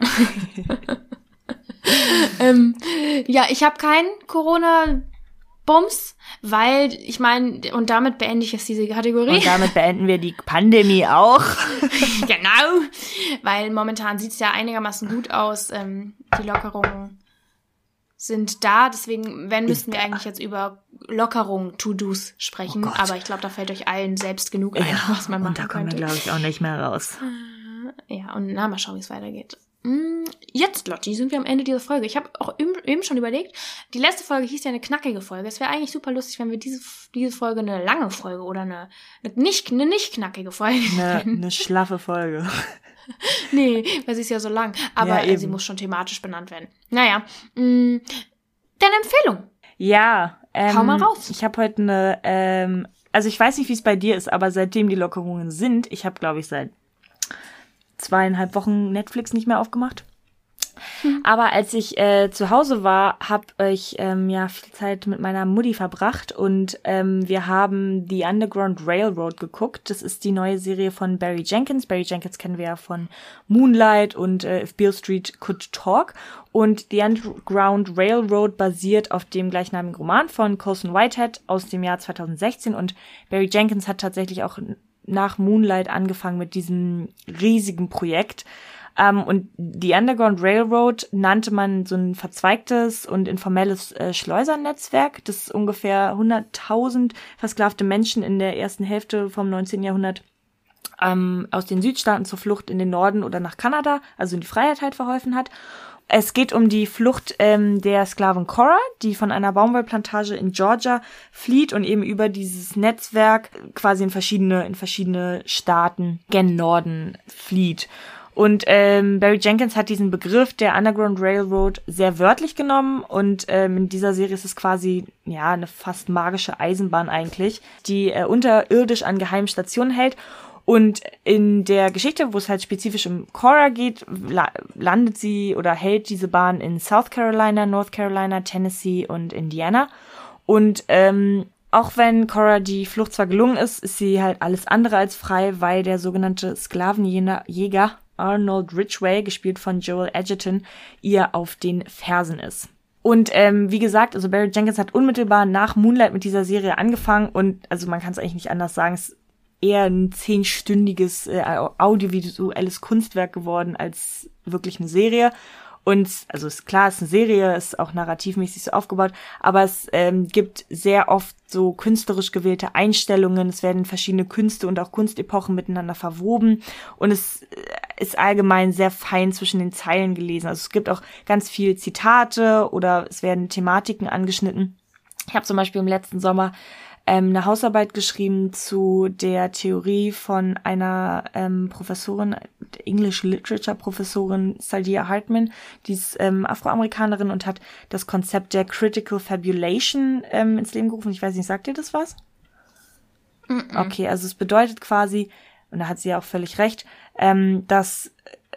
Ich habe keinen Corona-Bums, weil, ich meine, und damit beende ich jetzt diese Kategorie. Und damit beenden wir die Pandemie auch. Genau, weil momentan sieht es ja einigermaßen gut aus. Die Lockerungen sind da, deswegen müssten wir eigentlich jetzt über Lockerungen, To-Dos sprechen, aber ich glaube, da fällt euch allen selbst genug ein, was man machen könnte. Und da kommen wir, glaube ich, auch nicht mehr raus. Ja, und mal schauen, wie es weitergeht. jetzt, Lotti, sind wir am Ende dieser Folge. Ich habe auch eben schon überlegt, die letzte Folge hieß ja eine knackige Folge. Es wäre eigentlich super lustig, wenn wir diese Folge eine lange Folge oder eine nicht knackige Folge eine schlaffe Folge. Nee, weil sie ist ja so lang. Aber ja, sie muss schon thematisch benannt werden. Naja, deine Empfehlung. Ja. Hau mal raus. Ich habe heute eine, also ich weiß nicht, wie es bei dir ist, aber seitdem die Lockerungen sind, ich habe, glaube ich, seit 2,5 Wochen Netflix nicht mehr aufgemacht. Aber als ich zu Hause war, habe ich viel Zeit mit meiner Mutti verbracht und wir haben The Underground Railroad geguckt. Das ist die neue Serie von Barry Jenkins. Barry Jenkins kennen wir ja von Moonlight und If Beale Street Could Talk. Und The Underground Railroad basiert auf dem gleichnamigen Roman von Colson Whitehead aus dem Jahr 2016. Und Barry Jenkins hat tatsächlich auch nach Moonlight angefangen mit diesem riesigen Projekt. Und die Underground Railroad nannte man so ein verzweigtes und informelles Schleusernetzwerk, das ungefähr 100.000 versklavte Menschen in der ersten Hälfte vom 19. Jahrhundert aus den Südstaaten zur Flucht in den Norden oder nach Kanada, also in die Freiheit halt verholfen hat. Es geht um die Flucht der Sklavin Cora, die von einer Baumwollplantage in Georgia flieht und eben über dieses Netzwerk quasi in verschiedene Staaten gen Norden flieht. Und Barry Jenkins hat diesen Begriff der Underground Railroad sehr wörtlich genommen und in dieser Serie ist es quasi eine fast magische Eisenbahn eigentlich, die unterirdisch an geheimen Stationen hält. Und in der Geschichte, wo es halt spezifisch um Cora geht, landet sie oder hält diese Bahn in South Carolina, North Carolina, Tennessee und Indiana. Und auch wenn Cora die Flucht zwar gelungen ist sie halt alles andere als frei, weil der sogenannte Sklavenjäger Arnold Ridgway, gespielt von Joel Edgerton, ihr auf den Fersen ist. Und wie gesagt, also Barry Jenkins hat unmittelbar nach Moonlight mit dieser Serie angefangen und also man kann es eigentlich nicht anders sagen, es ist eher ein 10-stündiges audiovisuelles Kunstwerk geworden als wirklich eine Serie. Und also ist klar, es ist eine Serie, ist auch narrativmäßig so aufgebaut, aber es gibt sehr oft so künstlerisch gewählte Einstellungen, es werden verschiedene Künste und auch Kunstepochen miteinander verwoben und es ist allgemein sehr fein zwischen den Zeilen gelesen. Also es gibt auch ganz viel Zitate oder es werden Thematiken angeschnitten. Ich habe zum Beispiel im letzten Sommer eine Hausarbeit geschrieben zu der Theorie von einer Professorin, English Literature Professorin Saidiya Hartman, die ist Afroamerikanerin und hat das Konzept der Critical Fabulation ins Leben gerufen. Ich weiß nicht, sagt ihr das was? Okay, also es bedeutet quasi, und da hat sie ja auch völlig recht, dass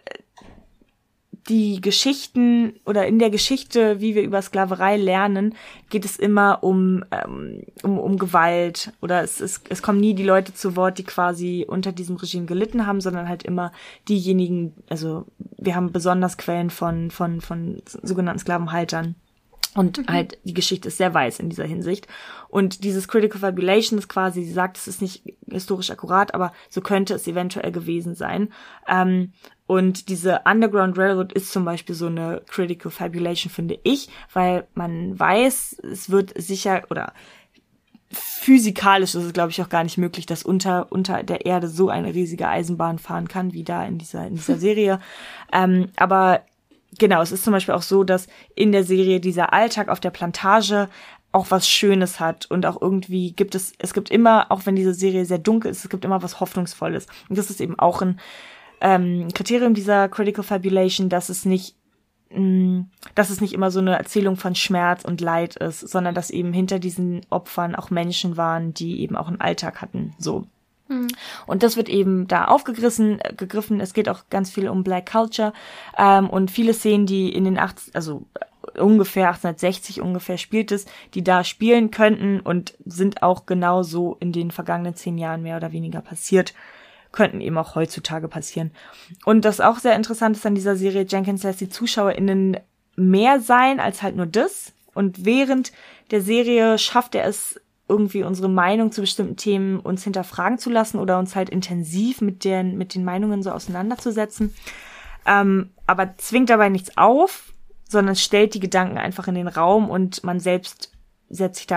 die Geschichten oder in der Geschichte, wie wir über Sklaverei lernen, geht es immer um Gewalt oder es kommen nie die Leute zu Wort, die quasi unter diesem Regime gelitten haben, sondern halt immer diejenigen, also wir haben besonders Quellen von sogenannten Sklavenhaltern. Und halt, die Geschichte ist sehr weiß in dieser Hinsicht. Und dieses Critical Fabulation ist quasi, sie sagt, es ist nicht historisch akkurat, aber so könnte es eventuell gewesen sein. Und diese Underground Railroad ist zum Beispiel so eine Critical Fabulation, finde ich, weil man weiß, es wird sicher, oder physikalisch ist es, glaube ich, auch gar nicht möglich, dass unter der Erde so eine riesige Eisenbahn fahren kann, wie da in dieser Serie. Aber genau, es ist zum Beispiel auch so, dass in der Serie dieser Alltag auf der Plantage auch was Schönes hat und auch irgendwie es gibt immer, auch wenn diese Serie sehr dunkel ist, es gibt immer was Hoffnungsvolles. Und das ist eben auch ein Kriterium dieser Critical Fabulation, dass es nicht immer so eine Erzählung von Schmerz und Leid ist, sondern dass eben hinter diesen Opfern auch Menschen waren, die eben auch einen Alltag hatten, so. Und das wird eben da aufgegriffen. Es geht auch ganz viel um Black Culture und viele Szenen, die in den ungefähr 1860 ungefähr spielt es, die da spielen könnten und sind auch genauso in den vergangenen 10 Jahren mehr oder weniger passiert, könnten eben auch heutzutage passieren. Und das auch sehr interessant ist an dieser Serie, Jenkins lässt die ZuschauerInnen mehr sein als halt nur das. Und während der Serie schafft er es, irgendwie unsere Meinung zu bestimmten Themen uns hinterfragen zu lassen oder uns halt intensiv mit den Meinungen so auseinanderzusetzen. Aber zwingt dabei nichts auf, sondern stellt die Gedanken einfach in den Raum und man selbst setzt sich damit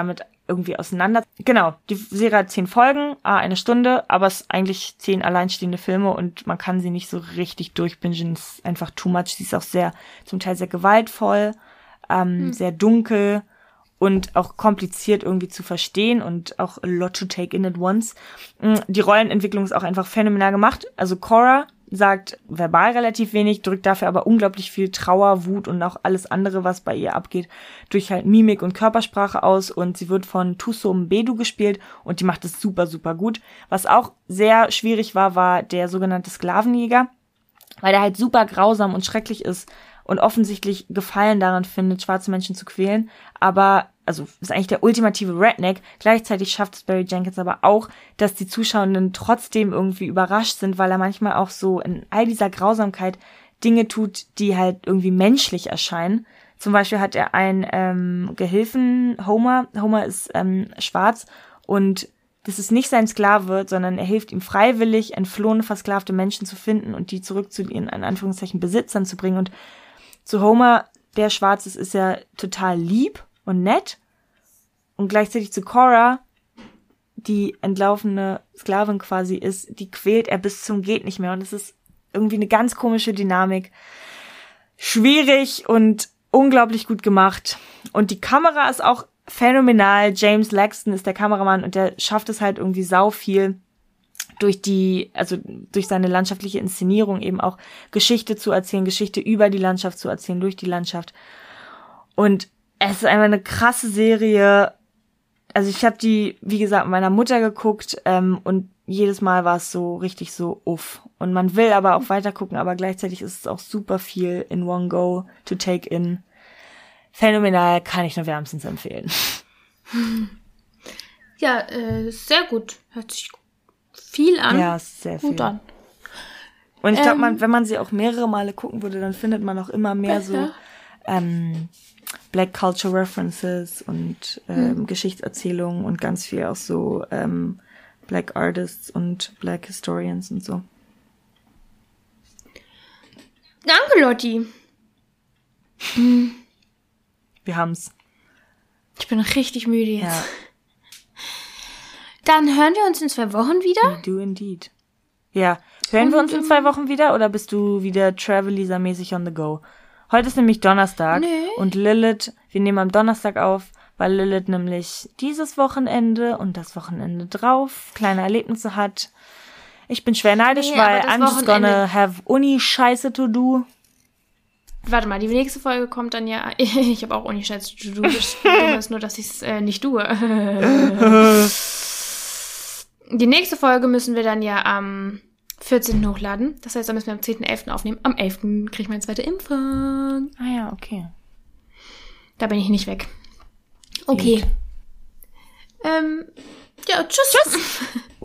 irgendwie auseinander. Genau, die Serie hat 10 Folgen, eine Stunde, aber es ist eigentlich 10 alleinstehende Filme und man kann sie nicht so richtig durchbingen. Es ist einfach too much. Sie ist auch zum Teil sehr gewaltvoll, sehr dunkel und auch kompliziert irgendwie zu verstehen und auch a lot to take in at once. Die Rollenentwicklung ist auch einfach phänomenal gemacht. Also Cora sagt verbal relativ wenig, drückt dafür aber unglaublich viel Trauer, Wut und auch alles andere, was bei ihr abgeht, durch halt Mimik und Körpersprache aus und sie wird von Thuso Mbedu gespielt und die macht es super, super gut. Was auch sehr schwierig war der sogenannte Sklavenjäger, weil der halt super grausam und schrecklich ist und offensichtlich Gefallen daran findet, schwarze Menschen zu quälen, aber also ist eigentlich der ultimative Redneck. Gleichzeitig schafft es Barry Jenkins aber auch, dass die Zuschauenden trotzdem irgendwie überrascht sind, weil er manchmal auch so in all dieser Grausamkeit Dinge tut, die halt irgendwie menschlich erscheinen. Zum Beispiel hat er einen Gehilfen, Homer. Homer ist schwarz und das ist nicht sein Sklave, sondern er hilft ihm freiwillig, entflohene, versklavte Menschen zu finden und die zurück zu ihren, in Anführungszeichen, Besitzern zu bringen. Und zu Homer, der schwarz ist ja total lieb und nett. Und gleichzeitig zu Cora, die entlaufene Sklavin quasi ist, die quält er bis zum geht nicht mehr. Und es ist irgendwie eine ganz komische Dynamik. Schwierig und unglaublich gut gemacht. Und die Kamera ist auch phänomenal. James Laxton ist der Kameramann und der schafft es halt irgendwie sau viel durch seine landschaftliche Inszenierung eben auch Geschichte zu erzählen, Geschichte über die Landschaft zu erzählen, durch die Landschaft. Und es ist einfach eine krasse Serie. Also ich habe die, wie gesagt, mit meiner Mutter geguckt und jedes Mal war es so richtig so uff. Und man will aber auch weiter gucken, aber gleichzeitig ist es auch super viel in one go to take in. Phänomenal, kann ich nur wärmstens empfehlen. Ja, sehr gut. Hört sich viel an. Ja, sehr viel. Gut an. Und ich glaube, wenn man sie auch mehrere Male gucken würde, dann findet man auch immer mehr so Black Culture References und Geschichtserzählungen und ganz viel auch so Black Artists und Black Historians und so. Danke, Lotti. Wir haben's. Ich bin richtig müde jetzt. Ja. Dann hören wir uns in 2 Wochen wieder. We do indeed. Ja. Hören wir uns in 2 Wochen wieder oder bist du wieder Travelisa-mäßig on the go? Heute ist nämlich Donnerstag. Nee. Und Lilith, wir nehmen am Donnerstag auf, weil Lilith nämlich dieses Wochenende und das Wochenende drauf kleine Erlebnisse hat. Ich bin schwer neidisch, weil I'm just gonna have Uni-Scheiße to do. Warte mal, die nächste Folge kommt dann ja... Ich habe auch Uni-Scheiße to do. Das Dumme ist nur, dass ich es nicht tue. Die nächste Folge müssen wir dann ja am 14. hochladen. Das heißt, da müssen wir am 10.11. aufnehmen. Am 11. kriege ich meine zweite Impfung. Ah ja, okay. Da bin ich nicht weg. Okay. Gut. Ja, tschüss.